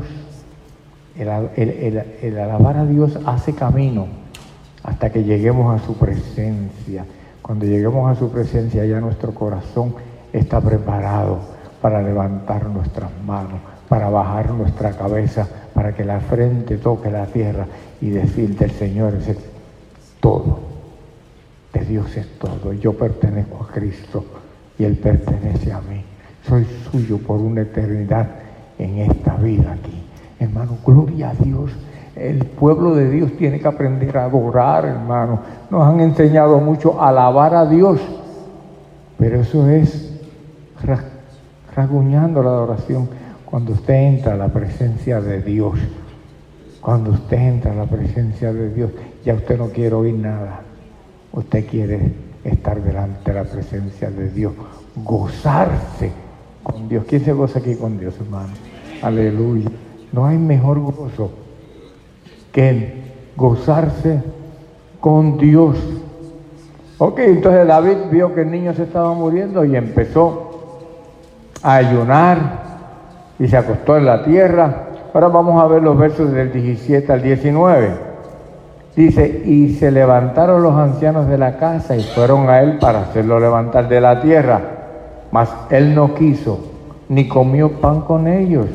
El alabar a Dios hace camino hasta que lleguemos a su presencia. Cuando lleguemos a su presencia, ya nuestro corazón está preparado para levantar nuestras manos, para bajar nuestra cabeza, para que la frente toque la tierra y decirte: el Señor es todo, de Dios es todo. Yo pertenezco a Cristo y Él pertenece a mí. Soy suyo por una eternidad en esta vida aquí. Hermano, gloria a Dios. El pueblo de Dios tiene que aprender a adorar, hermano. Nos han enseñado mucho a alabar a Dios, pero eso es rasguñando la adoración. Cuando usted entra a la presencia de Dios, cuando usted entra a la presencia de Dios, ya usted no quiere oír nada. Usted quiere estar delante de la presencia de Dios, gozarse con Dios. ¿Quién se goza aquí con Dios, hermano? Aleluya. No hay mejor gozo que gozarse con Dios. Ok, entonces David vio que el niño se estaba muriendo y empezó a ayunar y se acostó en la tierra. Ahora vamos a ver los versos del 17 al 19. Dice: y se levantaron los ancianos de la casa y fueron a él para hacerlo levantar de la tierra. Mas él no quiso, ni comió pan con ellos.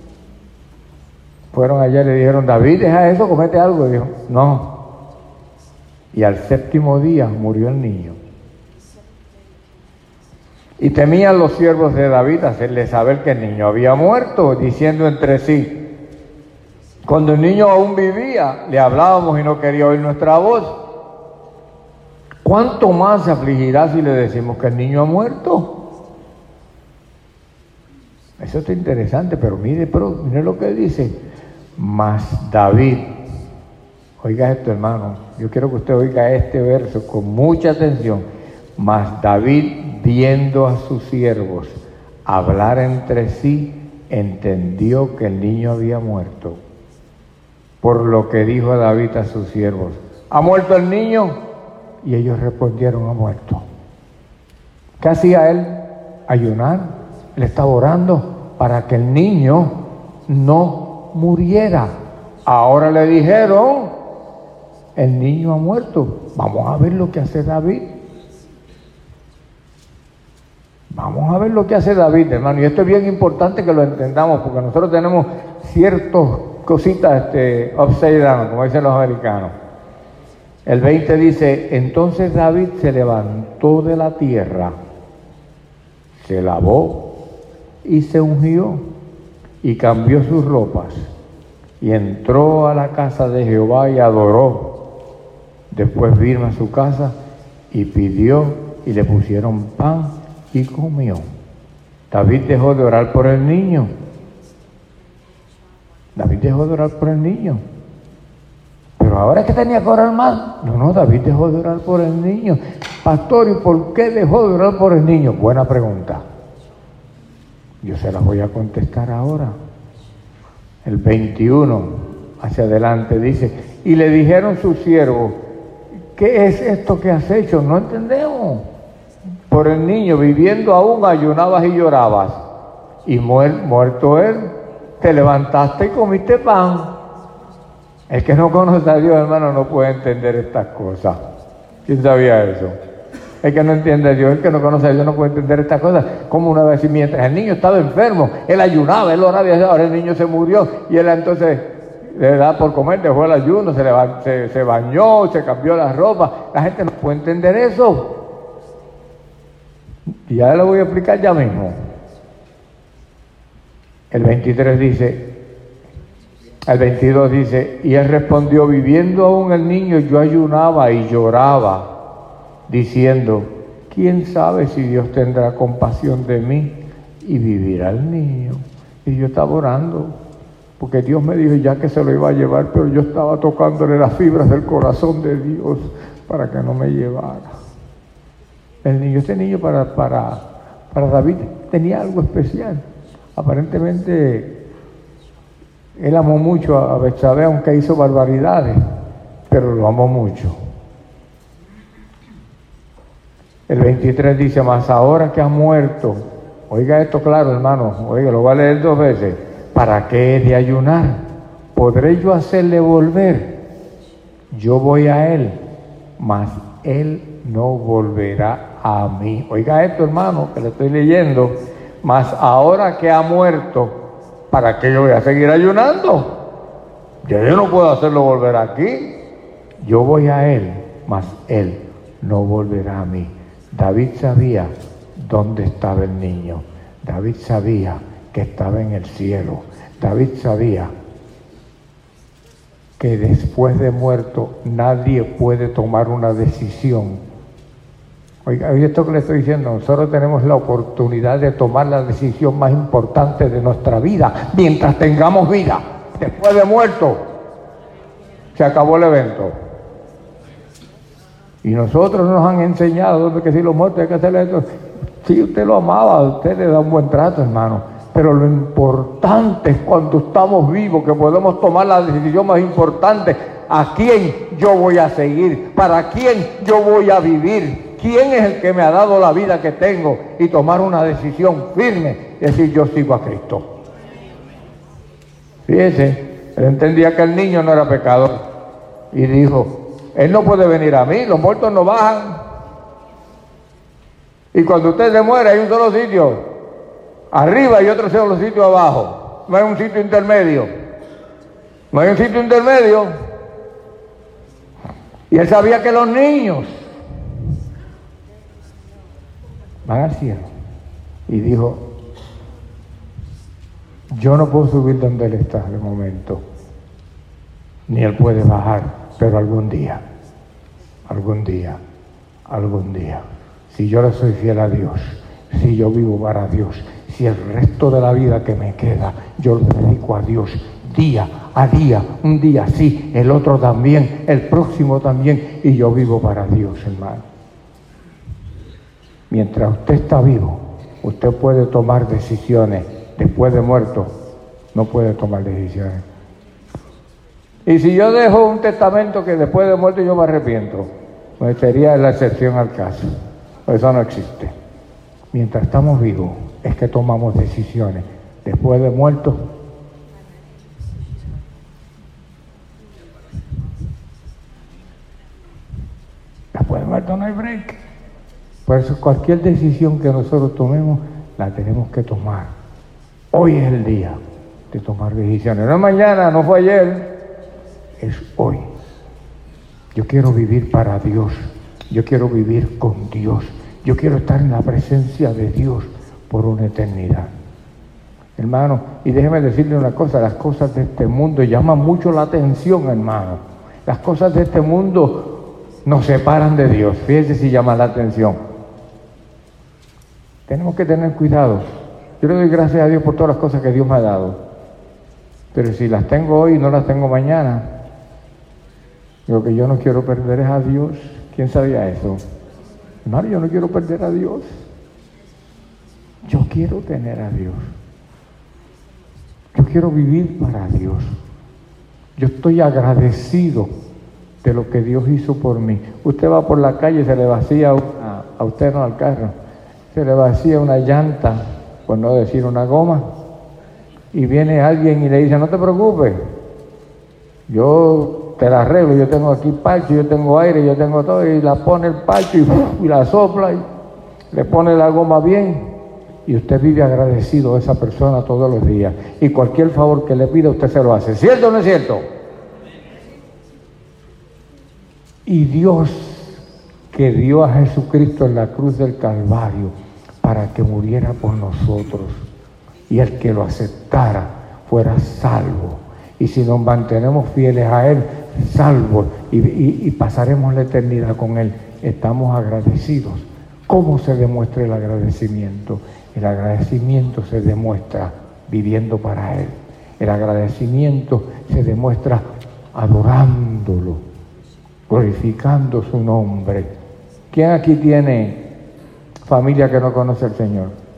Fueron allá y le dijeron: David, deja eso, comete algo. Y dijo: no. Y al séptimo día murió el niño. Y temían los siervos de David hacerle saber que el niño había muerto, diciendo entre sí: cuando el niño aún vivía, le hablábamos y no quería oír nuestra voz. ¿Cuánto más se afligirá si le decimos que el niño ha muerto? Eso está interesante, pero mire lo que dice. Mas David, oiga esto, hermano, yo quiero que usted oiga este verso con mucha atención. Mas David, viendo a sus siervos hablar entre sí, entendió que el niño había muerto. Por lo que dijo David a sus siervos: ¿ha muerto el niño? Y ellos respondieron: ha muerto. ¿Qué hacía él? Ayunar. Él estaba orando para que el niño no muriera. Ahora le dijeron: el niño ha muerto. Vamos a ver lo que hace David. Vamos a ver lo que hace David, hermano. Y esto es bien importante que lo entendamos, porque nosotros tenemos ciertas cositas upside down, como dicen los americanos. El 20 dice: entonces David se levantó de la tierra, se lavó y se ungió y cambió sus ropas y entró a la casa de Jehová y adoró. Después vino a su casa y pidió y le pusieron pan y comió. David dejó de orar por el niño. David dejó de orar por el niño. Pero ahora es que tenía que orar más. No, David dejó de orar por el niño. Pastor, ¿y por qué dejó de orar por el niño? Buena pregunta. Yo se la voy a contestar ahora. El 21 hacia adelante dice: y le dijeron sus siervos: ¿qué es esto que has hecho? No entendemos. Por el niño, viviendo aún, ayunabas y llorabas. Y muerto él, te levantaste y comiste pan. El que no conoce a Dios, hermano, no puede entender estas cosas. ¿Quién sabía eso? El que no entiende a Dios, el que no conoce a Dios, no puede entender estas cosas. Como una vez, mientras el niño estaba enfermo, él ayunaba, él oraba, y ahora el niño se murió y él entonces le da por comer, dejó el ayuno, se bañó, se cambió la ropa. La gente no puede entender eso. Y ya lo voy a explicar ya mismo. El 23 dice, el 22 dice: y él respondió: viviendo aún el niño, yo ayunaba y lloraba, diciendo: ¿quién sabe si Dios tendrá compasión de mí y vivirá el niño? Y yo estaba orando, porque Dios me dijo ya que se lo iba a llevar, pero yo estaba tocándole las fibras del corazón de Dios para que no me llevara. El niño, este niño para Para David tenía algo especial. Aparentemente él amó mucho a Betsabé, aunque hizo barbaridades, pero lo amó mucho. El 23 dice, mas ahora que ha muerto, oiga esto claro, hermano, oiga, lo voy a leer 2 veces. ¿Para qué he de ayunar? ¿Podré yo hacerle volver? Yo voy a él, mas él no volverá a mí. Oiga esto, hermano, que le estoy leyendo. Mas ahora que ha muerto, ¿para qué yo voy a seguir ayunando? Yo no puedo hacerlo volver aquí. Yo voy a él, mas él no volverá a mí. David sabía dónde estaba el niño. David sabía que estaba en el cielo. David sabía que después de muerto nadie puede tomar una decisión. Oiga, esto que le estoy diciendo, nosotros tenemos la oportunidad de tomar la decisión más importante de nuestra vida, mientras tengamos vida. Después de muerto, se acabó el evento. Y nosotros nos han enseñado que si los muertos hay que hacerle esto. Si usted lo amaba, usted le da un buen trato, hermano. Pero lo importante es cuando estamos vivos, que podemos tomar la decisión más importante. ¿A quién yo voy a seguir? ¿Para quién yo voy a vivir? ¿Quién es el que me ha dado la vida que tengo? Y tomar una decisión firme, es decir, yo sigo a Cristo. Fíjese, él entendía que el niño no era pecador. Y dijo, él no puede venir a mí, los muertos no bajan. Y cuando usted se muere hay un solo sitio arriba y otro solo sitio abajo. No hay un sitio intermedio. No hay un sitio intermedio. Y él sabía que los niños van al cielo. Y dijo, yo no puedo subir donde él está de momento, ni él puede bajar, pero algún día, si yo le soy fiel a Dios, si yo vivo para Dios, si el resto de la vida que me queda yo lo dedico a Dios, día a día, un día sí, el otro también, el próximo también, y yo vivo para Dios, hermano. Mientras usted está vivo, usted puede tomar decisiones. Después de muerto, no puede tomar decisiones. Y si yo dejo un testamento que después de muerto yo me arrepiento, pues sería la excepción al caso. Eso no existe. Mientras estamos vivos, es que tomamos decisiones. Después de muerto, no hay break. Por eso cualquier decisión que nosotros tomemos, la tenemos que tomar. Hoy es el día de tomar decisiones. No es mañana, no fue ayer, es hoy. Yo quiero vivir para Dios. Yo quiero vivir con Dios. Yo quiero estar en la presencia de Dios por una eternidad. Hermano, y déjeme decirle una cosa, las cosas de este mundo llaman mucho la atención, hermano. Las cosas de este mundo nos separan de Dios. Fíjese si llama la atención. Tenemos que tener cuidado. Yo le doy gracias a Dios por todas las cosas que Dios me ha dado. Pero si las tengo hoy y no las tengo mañana, lo que yo no quiero perder es a Dios. ¿Quién sabía eso? Hermano, yo no quiero perder a Dios. Yo quiero tener a Dios. Yo quiero vivir para Dios. Yo estoy agradecido de lo que Dios hizo por mí. Usted va por la calle y se le vacía a usted, no al carro, se le vacía una llanta, por no decir una goma, y viene alguien y le dice, no te preocupes, yo te la arreglo, yo tengo aquí parche, yo tengo aire, yo tengo todo, y la pone el parche y la sopla y le pone la goma bien, y usted vive agradecido a esa persona todos los días, y cualquier favor que le pida usted se lo hace. ¿Cierto o no es cierto? Y Dios, que dio a Jesucristo en la cruz del Calvario para que muriera por nosotros, y el que lo aceptara fuera salvo, y si nos mantenemos fieles a Él, salvos, y pasaremos la eternidad con Él. Estamos agradecidos. ¿Cómo se demuestra el agradecimiento? El agradecimiento se demuestra viviendo para Él. El agradecimiento se demuestra adorándolo, glorificando su nombre. ¿Quién aquí tiene familia que no conoce al Señor?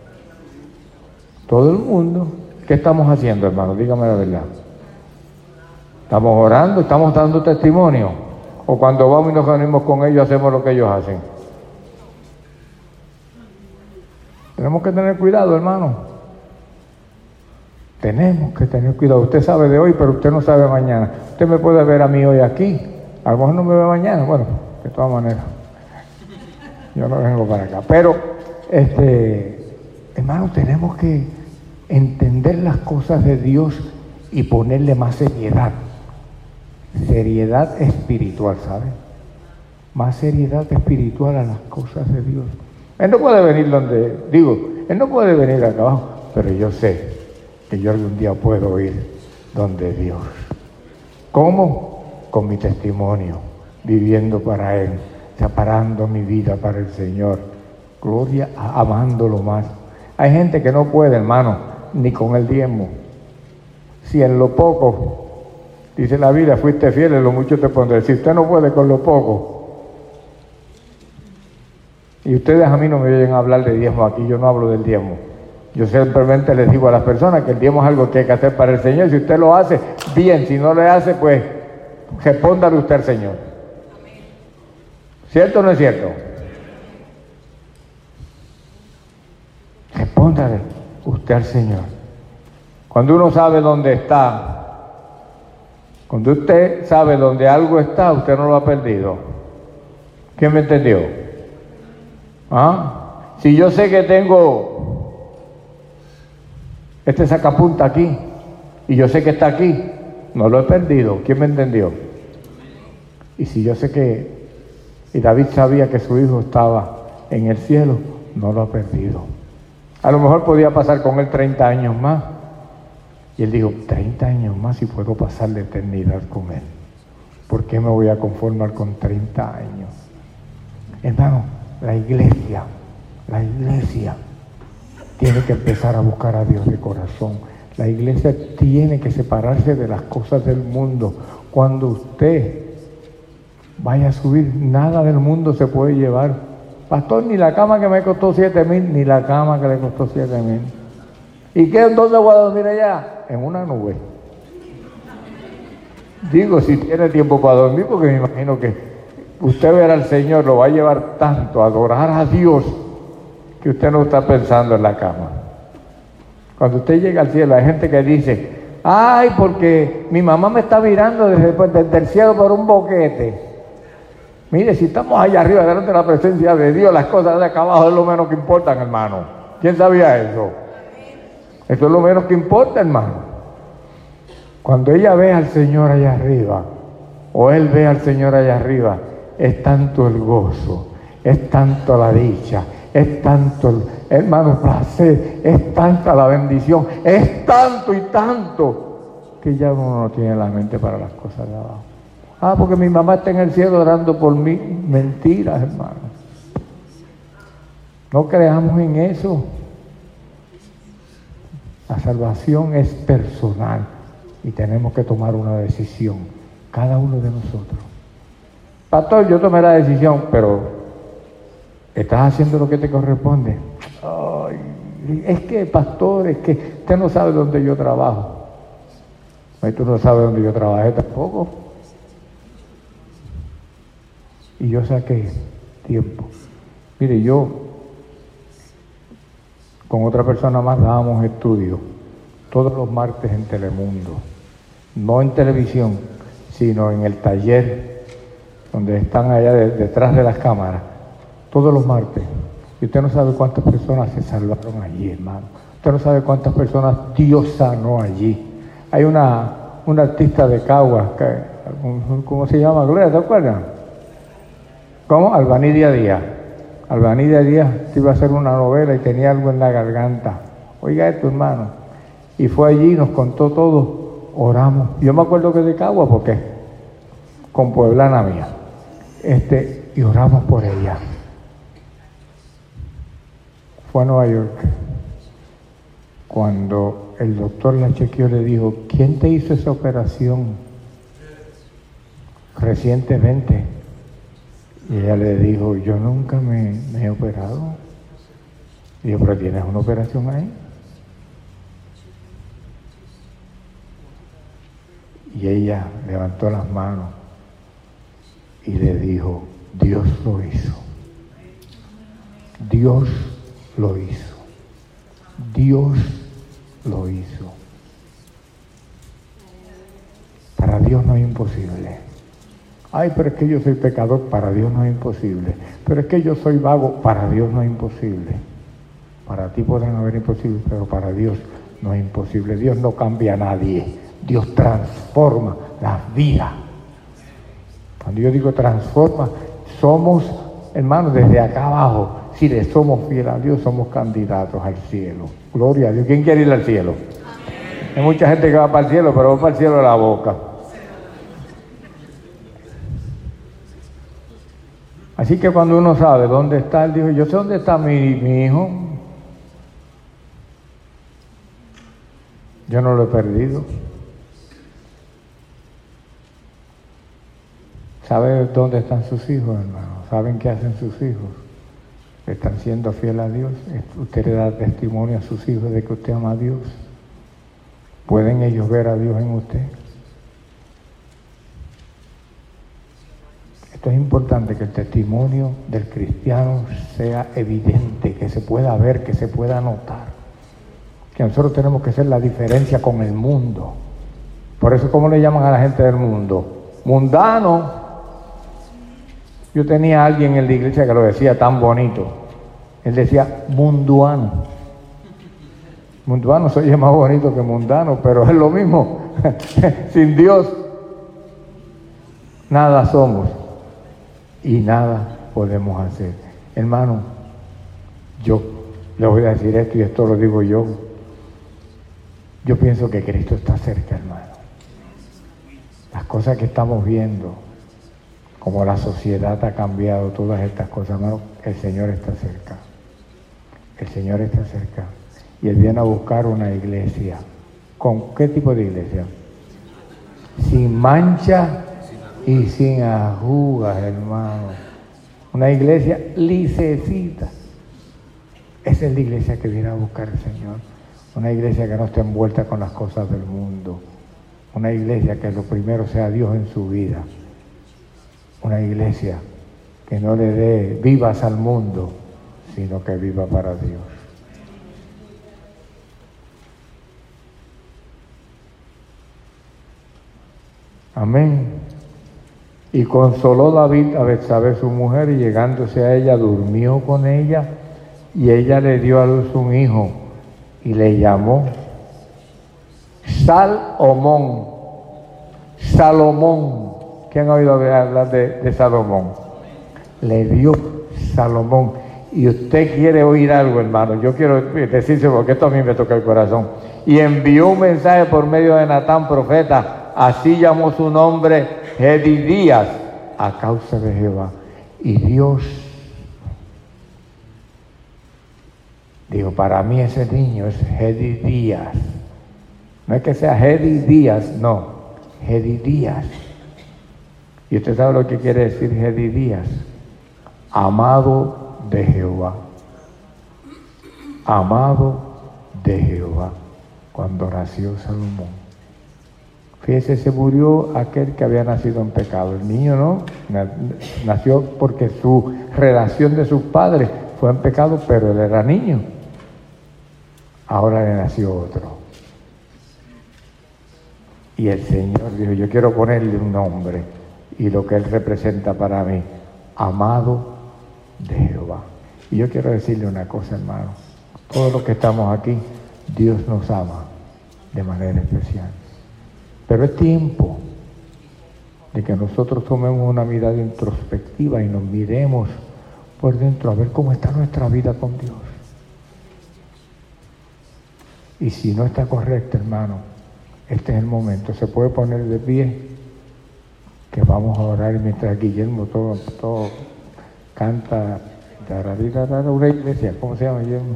Todo el mundo. ¿Qué estamos haciendo, hermano? Dígame la verdad. ¿Estamos orando? ¿Estamos dando testimonio? ¿O cuando vamos y nos reunimos con ellos hacemos lo que ellos hacen? Tenemos que tener cuidado, hermano. Tenemos que tener cuidado. Usted sabe de hoy, pero usted no sabe mañana. Usted me puede ver a mí hoy aquí. A lo mejor no me ve mañana. Bueno, de todas maneras. Yo no vengo para acá. Pero, hermano, tenemos que entender las cosas de Dios y ponerle más seriedad. Seriedad espiritual, ¿sabe? Más seriedad espiritual a las cosas de Dios. Él no puede venir él no puede venir acá abajo, pero yo sé que yo algún día puedo ir donde Dios. ¿Cómo? Con mi testimonio, viviendo para Él, separando mi vida para el Señor. Gloria, amándolo más. Hay gente que no puede, hermano, ni con el diezmo. Si en lo poco, dice la Biblia, fuiste fiel, en lo mucho te pondré. Si usted no puede con lo poco, y ustedes a mí no me oyen hablar de diezmo aquí, yo no hablo del diezmo. Yo simplemente les digo a las personas que el diezmo es algo que hay que hacer para el Señor. Si usted lo hace, bien. Si no le hace, pues, respóndale usted al Señor. ¿Cierto o no es cierto? Respóndale usted al Señor. Cuando uno sabe dónde está, cuando usted sabe dónde algo está, usted no lo ha perdido. ¿Quién me entendió? ¿Ah? Si yo sé que tengo este sacapunta aquí y yo sé que está aquí, no lo he perdido. ¿Quién me entendió? Y si yo sé y David sabía que su hijo estaba en el cielo, no lo ha perdido. A lo mejor podía pasar con él 30 años más. Y él dijo, 30 años más y puedo pasar la eternidad con él. ¿Por qué me voy a conformar con 30 años? Hermano, la iglesia tiene que empezar a buscar a Dios de corazón. La iglesia tiene que separarse de las cosas del mundo. Cuando usted vaya a subir, nada del mundo se puede llevar. Pastor, ni la cama que me costó 7,000, ni la cama que le costó 7,000. ¿Y qué entonces voy a dormir allá? En una nube. Digo, si tiene tiempo para dormir, porque me imagino que usted ver al Señor lo va a llevar tanto a adorar a Dios que usted no está pensando en la cama. Cuando usted llega al cielo, hay gente que dice, ay, porque mi mamá me está mirando desde el cielo por un boquete. Mire, si estamos allá arriba, delante de la presencia de Dios, las cosas de acá abajo es lo menos que importan, hermano. ¿Quién sabía eso? Eso es lo menos que importa, hermano. Cuando ella ve al Señor allá arriba, o él ve al Señor allá arriba, es tanto el gozo, es tanto la dicha, es tanto el, hermano, placer, es tanta la bendición, es tanto y tanto que ya uno no tiene la mente para las cosas de abajo. Ah, porque mi mamá está en el cielo orando por mí. Mentiras, hermano. No creamos en eso. La salvación es personal y tenemos que tomar una decisión, cada uno de nosotros. Pastor, yo tomé la decisión, pero ¿estás haciendo lo que te corresponde? Ay, es que, pastor, es que usted no sabe dónde yo trabajo. Y tú no sabes dónde yo trabajé tampoco. Y yo saqué tiempo. Mire, yo con otra persona más dábamos estudios todos los martes en Telemundo. No en televisión, sino en el taller donde están allá detrás de las cámaras. Todos los martes. Y usted no sabe cuántas personas se salvaron allí, hermano. Usted no sabe cuántas personas Dios sanó allí. Hay una artista de Caguas, ¿cómo se llama? Gloria, ¿te acuerdas? ¿Cómo? Albanidia Díaz. Albanidia Díaz iba a hacer una novela y tenía algo en la garganta. Oiga esto, hermano. Y fue allí, nos contó todo, oramos. Yo me acuerdo que de Caguas, porque con pueblana mía. Y oramos por ella. Fue a Nueva York. Cuando el doctor la chequeó, le dijo, ¿quién te hizo esa operación recientemente? Y ella le dijo, yo nunca me he operado. Y yo, pero ¿tienes una operación ahí? Y ella levantó las manos y le dijo, Dios lo hizo. Dios lo hizo. Dios lo hizo. Para Dios no es imposible. Ay, pero es que yo soy pecador, para Dios no es imposible. Pero es que yo soy vago, para Dios no es imposible. Para ti podrán haber imposibles, pero para Dios no es imposible. Dios no cambia a nadie. Dios transforma las vidas. Cuando yo digo transforma, somos, hermanos, desde acá abajo, si le somos fieles a Dios, somos candidatos al cielo. Gloria a Dios. ¿Quién quiere ir al cielo? Amén. Hay mucha gente que va para el cielo, pero va para el cielo de la boca. Así que cuando uno sabe dónde está, él dijo, yo sé dónde está mi hijo. Yo no lo he perdido. ¿Sabe dónde están sus hijos, hermano? ¿Saben qué hacen sus hijos? ¿Están siendo fieles a Dios? ¿Usted le da testimonio a sus hijos de que usted ama a Dios? ¿Pueden ellos ver a Dios en usted? Esto es importante, que el testimonio del cristiano sea evidente, que se pueda ver, que se pueda notar. Que nosotros tenemos que hacer la diferencia con el mundo. Por eso, ¿cómo le llaman a la gente del mundo? Mundano. Yo tenía a alguien en la iglesia que lo decía tan bonito. Él decía munduano. Munduano se oye más bonito que mundano, pero es lo mismo. Sin Dios, nada somos y nada podemos hacer. Hermano, yo le voy a decir esto y esto lo digo yo. Yo pienso que Cristo está cerca, hermano. Las cosas que estamos viendo, como la sociedad ha cambiado, todas estas cosas, hermano, el Señor está cerca. El Señor está cerca. Y Él viene a buscar una iglesia. ¿Con qué tipo de iglesia? Sin mancha y sin arrugas, hermano. Una iglesia licecita. Esa es la iglesia que viene a buscar el Señor. Una iglesia que no esté envuelta con las cosas del mundo. Una iglesia que lo primero sea Dios en su vida. Una iglesia que no le dé vivas al mundo, sino que viva para Dios. Amén. Y consoló David a Betsabé su mujer, y llegándose a ella durmió con ella, y ella le dio a luz un hijo y le llamó Salomón. Salomón. ¿Quién ha oído hablar de Salomón? Le dio Salomón. Y usted quiere oír algo, hermano. Yo quiero decírselo porque esto a mí me toca el corazón. Y envió un mensaje por medio de Natán, profeta. Así llamó su nombre Jedidías, a causa de Jehová. Y Dios dijo, para mí ese niño es Jedidías. No es que sea Jedidías, no. Jedidías. Y usted sabe lo que quiere decir Jedidías. Amado de Jehová. Amado de Jehová. Cuando nació Salomón. Fíjese, se murió aquel que había nacido en pecado. El niño no, nació porque su relación de sus padres fue en pecado, pero él era niño. Ahora le nació otro. Y el Señor dijo, yo quiero ponerle un nombre. Y lo que Él representa para mí, amado de Jehová. Y yo quiero decirle una cosa, hermano. Todos los que estamos aquí, Dios nos ama de manera especial. Pero es tiempo de que nosotros tomemos una mirada introspectiva y nos miremos por dentro a ver cómo está nuestra vida con Dios. Y si no está correcta, hermano, este es el momento. Se puede poner de pie, que vamos a orar mientras Guillermo todo canta. Una iglesia, ¿cómo se llama, Guillermo?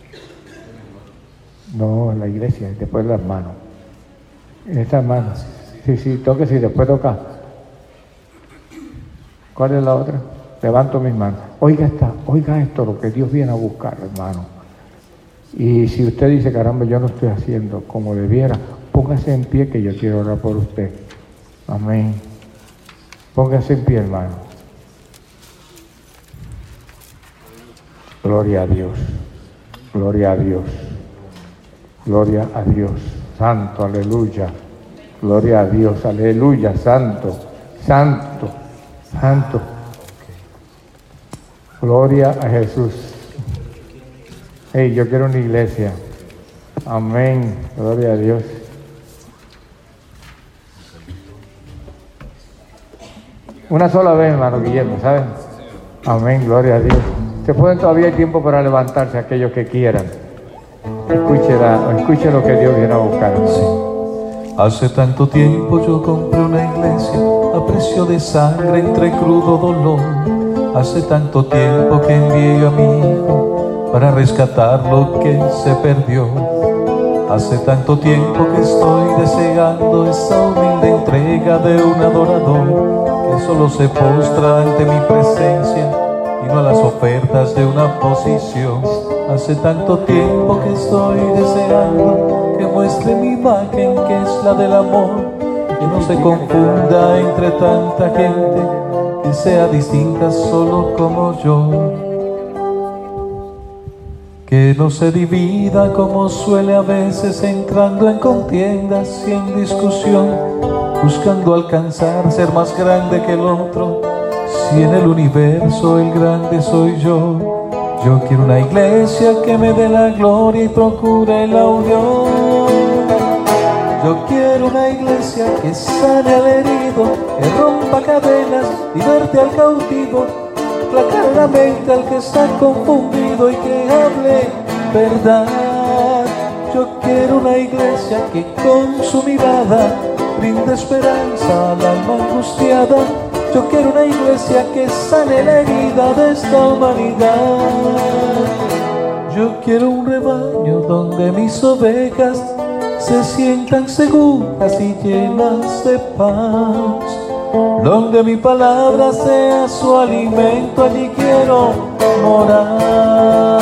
No, la iglesia, después las manos. Estas manos. Sí, toque, sí, después toca. ¿Cuál es la otra? Levanto mis manos. Oiga esto, lo que Dios viene a buscar, hermano. Y si usted dice, caramba, yo no estoy haciendo como debiera, póngase en pie que yo quiero orar por usted. Amén. Póngase en pie, hermano. Gloria a Dios. Gloria a Dios. Gloria a Dios. Santo, aleluya. Gloria a Dios, aleluya. Santo, santo, santo. Gloria a Jesús. Hey, yo quiero una iglesia. Amén. Gloria a Dios. Una sola vez, hermano Guillermo, ¿saben? Amén, gloria a Dios. Se pueden, todavía hay tiempo para levantarse aquellos que quieran. Escuche lo que Dios viene a buscar. Sí. Hace tanto tiempo yo compré una iglesia a precio de sangre entre crudo dolor. Hace tanto tiempo que envié a mi hijo para rescatar lo que se perdió. Hace tanto tiempo que estoy deseando esa humilde entrega de un adorador que solo se postra ante mi presencia y no a las ofertas de una posición. Hace tanto tiempo que estoy deseando que muestre mi imagen, que es la del amor, que no se confunda entre tanta gente, que sea distinta solo como yo, que no se divida como suele a veces, entrando en contiendas y en discusión, buscando alcanzar ser más grande que el otro, si en el universo el grande soy yo. Yo quiero una iglesia que me dé la gloria y procure la unión. Yo quiero una iglesia que sane al herido, que rompa cadenas, liberte al cautivo, aplacar la mente al que está confundido y que hable verdad. Yo quiero una iglesia que con su mirada brinde esperanza al alma angustiada. Yo quiero una iglesia que sane la herida de esta humanidad. Yo quiero un rebaño donde mis ovejas se sientan seguras y llenas de paz, donde mi palabra sea su alimento, allí quiero morar.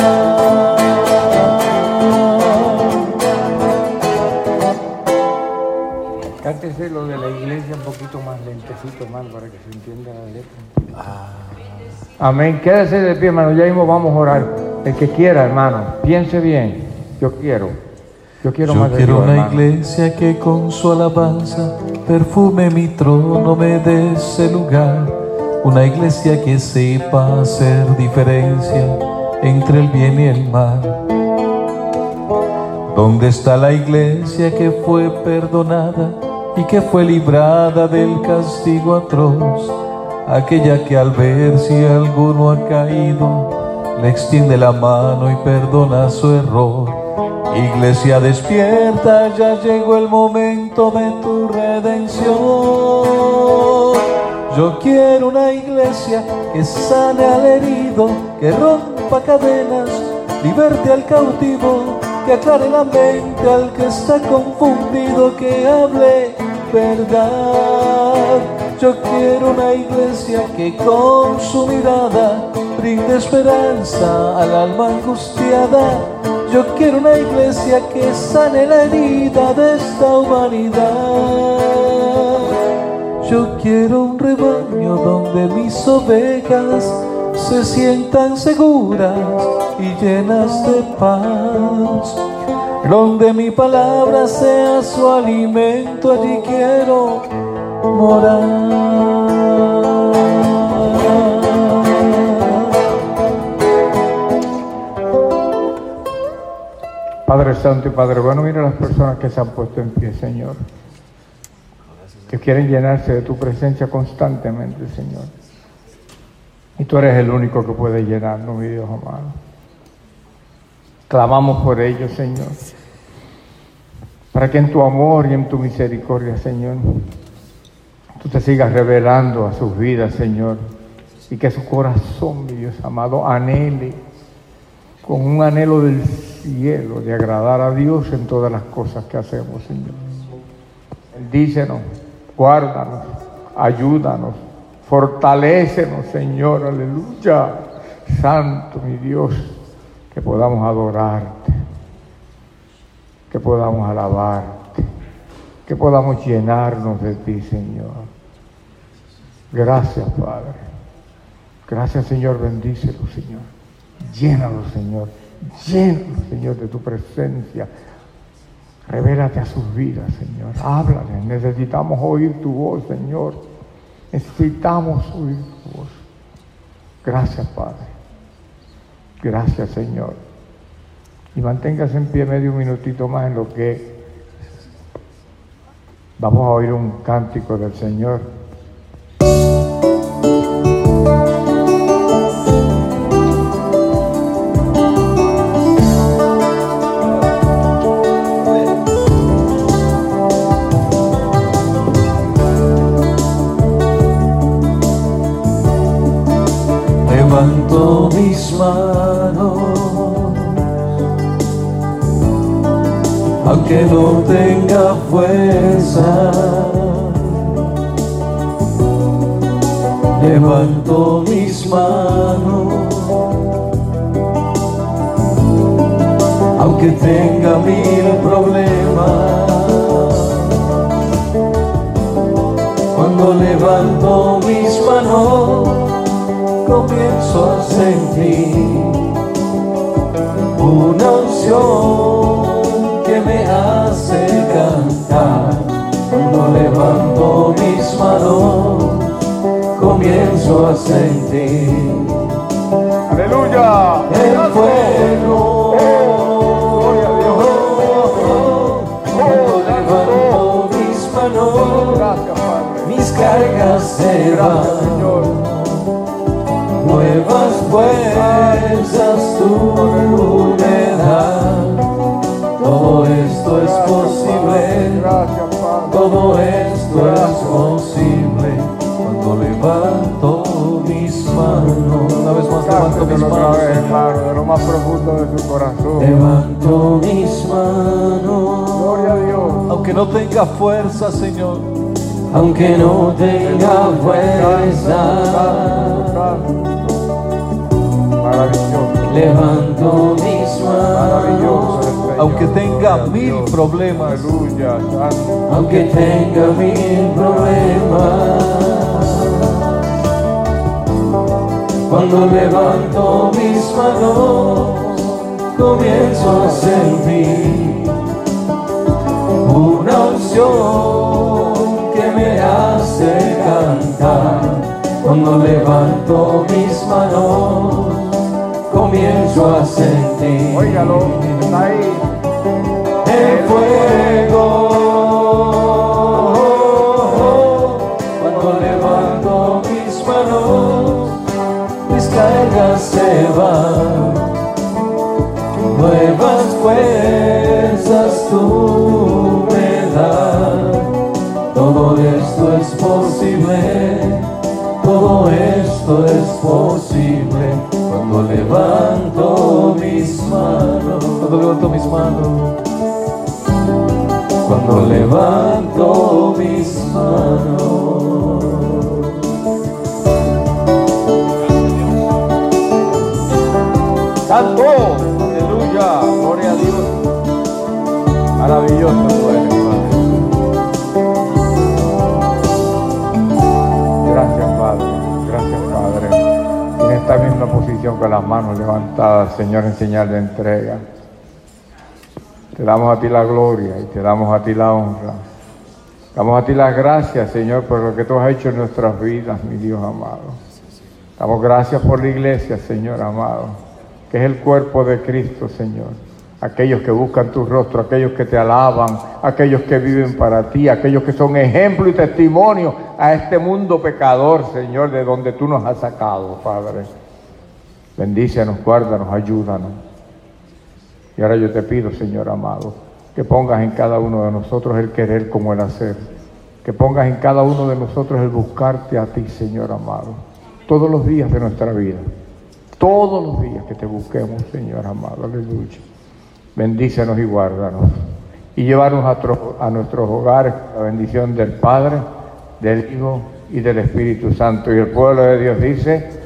Cántese lo de la iglesia un poquito más lentecito, hermano, para que se entienda la letra. Amén. Quédese de pie, hermano. Ya mismo vamos a orar. El que quiera, hermano, piense bien. Yo quiero más de Dios, quiero una hermano. iglesia que con su alabanza perfume mi trono, me dé ese lugar. Una iglesia que sepa hacer diferencia entre el bien y el mal. ¿Dónde está la iglesia que fue perdonada y que fue librada del castigo atroz? Aquella que al ver si alguno ha caído, le extiende la mano y perdona su error. Iglesia despierta, ya llegó el momento de tu redención. Yo quiero una iglesia que sane al herido, que rompa cadenas, liberte al cautivo, que aclare la mente al que está confundido, que hable verdad. Yo quiero una iglesia que con su mirada brinde esperanza al alma angustiada. Yo quiero una iglesia que sane la herida de esta humanidad. Yo quiero un rebaño donde mis ovejas se sientan seguras y llenas de paz, donde mi palabra sea su alimento, allí quiero morar. Padre Santo y Padre Bueno, mira las personas que se han puesto en pie, Señor, que quieren llenarse de tu presencia constantemente, Señor. Y tú eres el único que puede llenarnos, mi Dios amado. Clamamos por ellos, Señor, para que en tu amor y en tu misericordia, Señor, tú te sigas revelando a sus vidas, Señor, y que su corazón, mi Dios amado, anhele con un anhelo del cielo de agradar a Dios en todas las cosas que hacemos, Señor. Bendícenos, guárdanos, ayúdanos, fortalécenos, Señor, aleluya. Santo, mi Dios, que podamos adorarte, que podamos alabarte, que podamos llenarnos de ti, Señor. Gracias, Padre. Gracias, Señor. Bendícelo, Señor. Llénalo, Señor. Llénalo, Señor, de tu presencia. Revélate a sus vidas, Señor. Háblales. Necesitamos oír tu voz, Señor. Necesitamos oír tu voz. Gracias, Padre. Gracias, Señor. Y manténgase en pie medio minutito más en lo que vamos a oír un cántico del Señor. Levanto mis manos, aunque no tenga fuerza. Levanto mis manos, aunque tenga 1000 problemas. Cuando levanto mis manos, comienzo a sentir una unción que me hace cantar. Cuando levanto mis manos, comienzo a sentir, ¡aleluya!, el fuego. ¡Gloria a Dios! Cuando levanto mis manos, Gracias, Padre. mis cargas se Gracias, van. Señor. Nuevas fuerzas tú me das. Todo esto es posible. Gracias, Padre. Todo esto es posible cuando levanto mis manos. Una vez más levanto mis Cántelo otra vez, manos. hermano, de lo más profundo de su corazón. Levanto mis manos. Gloria a Dios. Aunque no tenga fuerza, Señor. Aunque no tenga fuerza. Maravilloso. Levanto mis Maravilloso es el manos. Señor. Aunque tenga Gloria a 1000 Dios. problemas. Aleluya, santo. Aunque tenga 1000 problemas. Cuando levanto mis manos, comienzo a sentir una unción que me hace cantar. Cuando levanto mis manos, comienzo a sentir, Óigalo, está ahí. el fuego. Cuando levanto mis manos, mis cargas se van. Nuevas fuerzas tú me das. Todo esto es posible. Todo esto es posible cuando levanto mis manos. Cuando levanto mis manos. Cuando levanto mis manos. Santo, aleluya, gloria a Dios. Maravilloso tú eres, Padre. Gracias, Padre. Gracias, Padre. En esta misma posición con las manos levantadas, Señor, en señal de entrega. Te damos a ti la gloria y te damos a ti la honra. Damos a ti las gracias, Señor, por lo que tú has hecho en nuestras vidas, mi Dios amado. Damos gracias por la iglesia, Señor amado, que es el cuerpo de Cristo, Señor. Aquellos que buscan tu rostro, aquellos que te alaban, aquellos que viven para ti, aquellos que son ejemplo y testimonio a este mundo pecador, Señor, de donde tú nos has sacado, Padre. Bendícenos, guárdanos, ayúdanos. Y ahora yo te pido, Señor amado, que pongas en cada uno de nosotros el querer como el hacer. Que pongas en cada uno de nosotros el buscarte a ti, Señor amado. Todos los días de nuestra vida. Todos los días que te busquemos, Señor amado. Aleluya. Bendícenos y guárdanos. Y llévanos a nuestros hogares la bendición del Padre, del Hijo y del Espíritu Santo. Y el pueblo de Dios dice...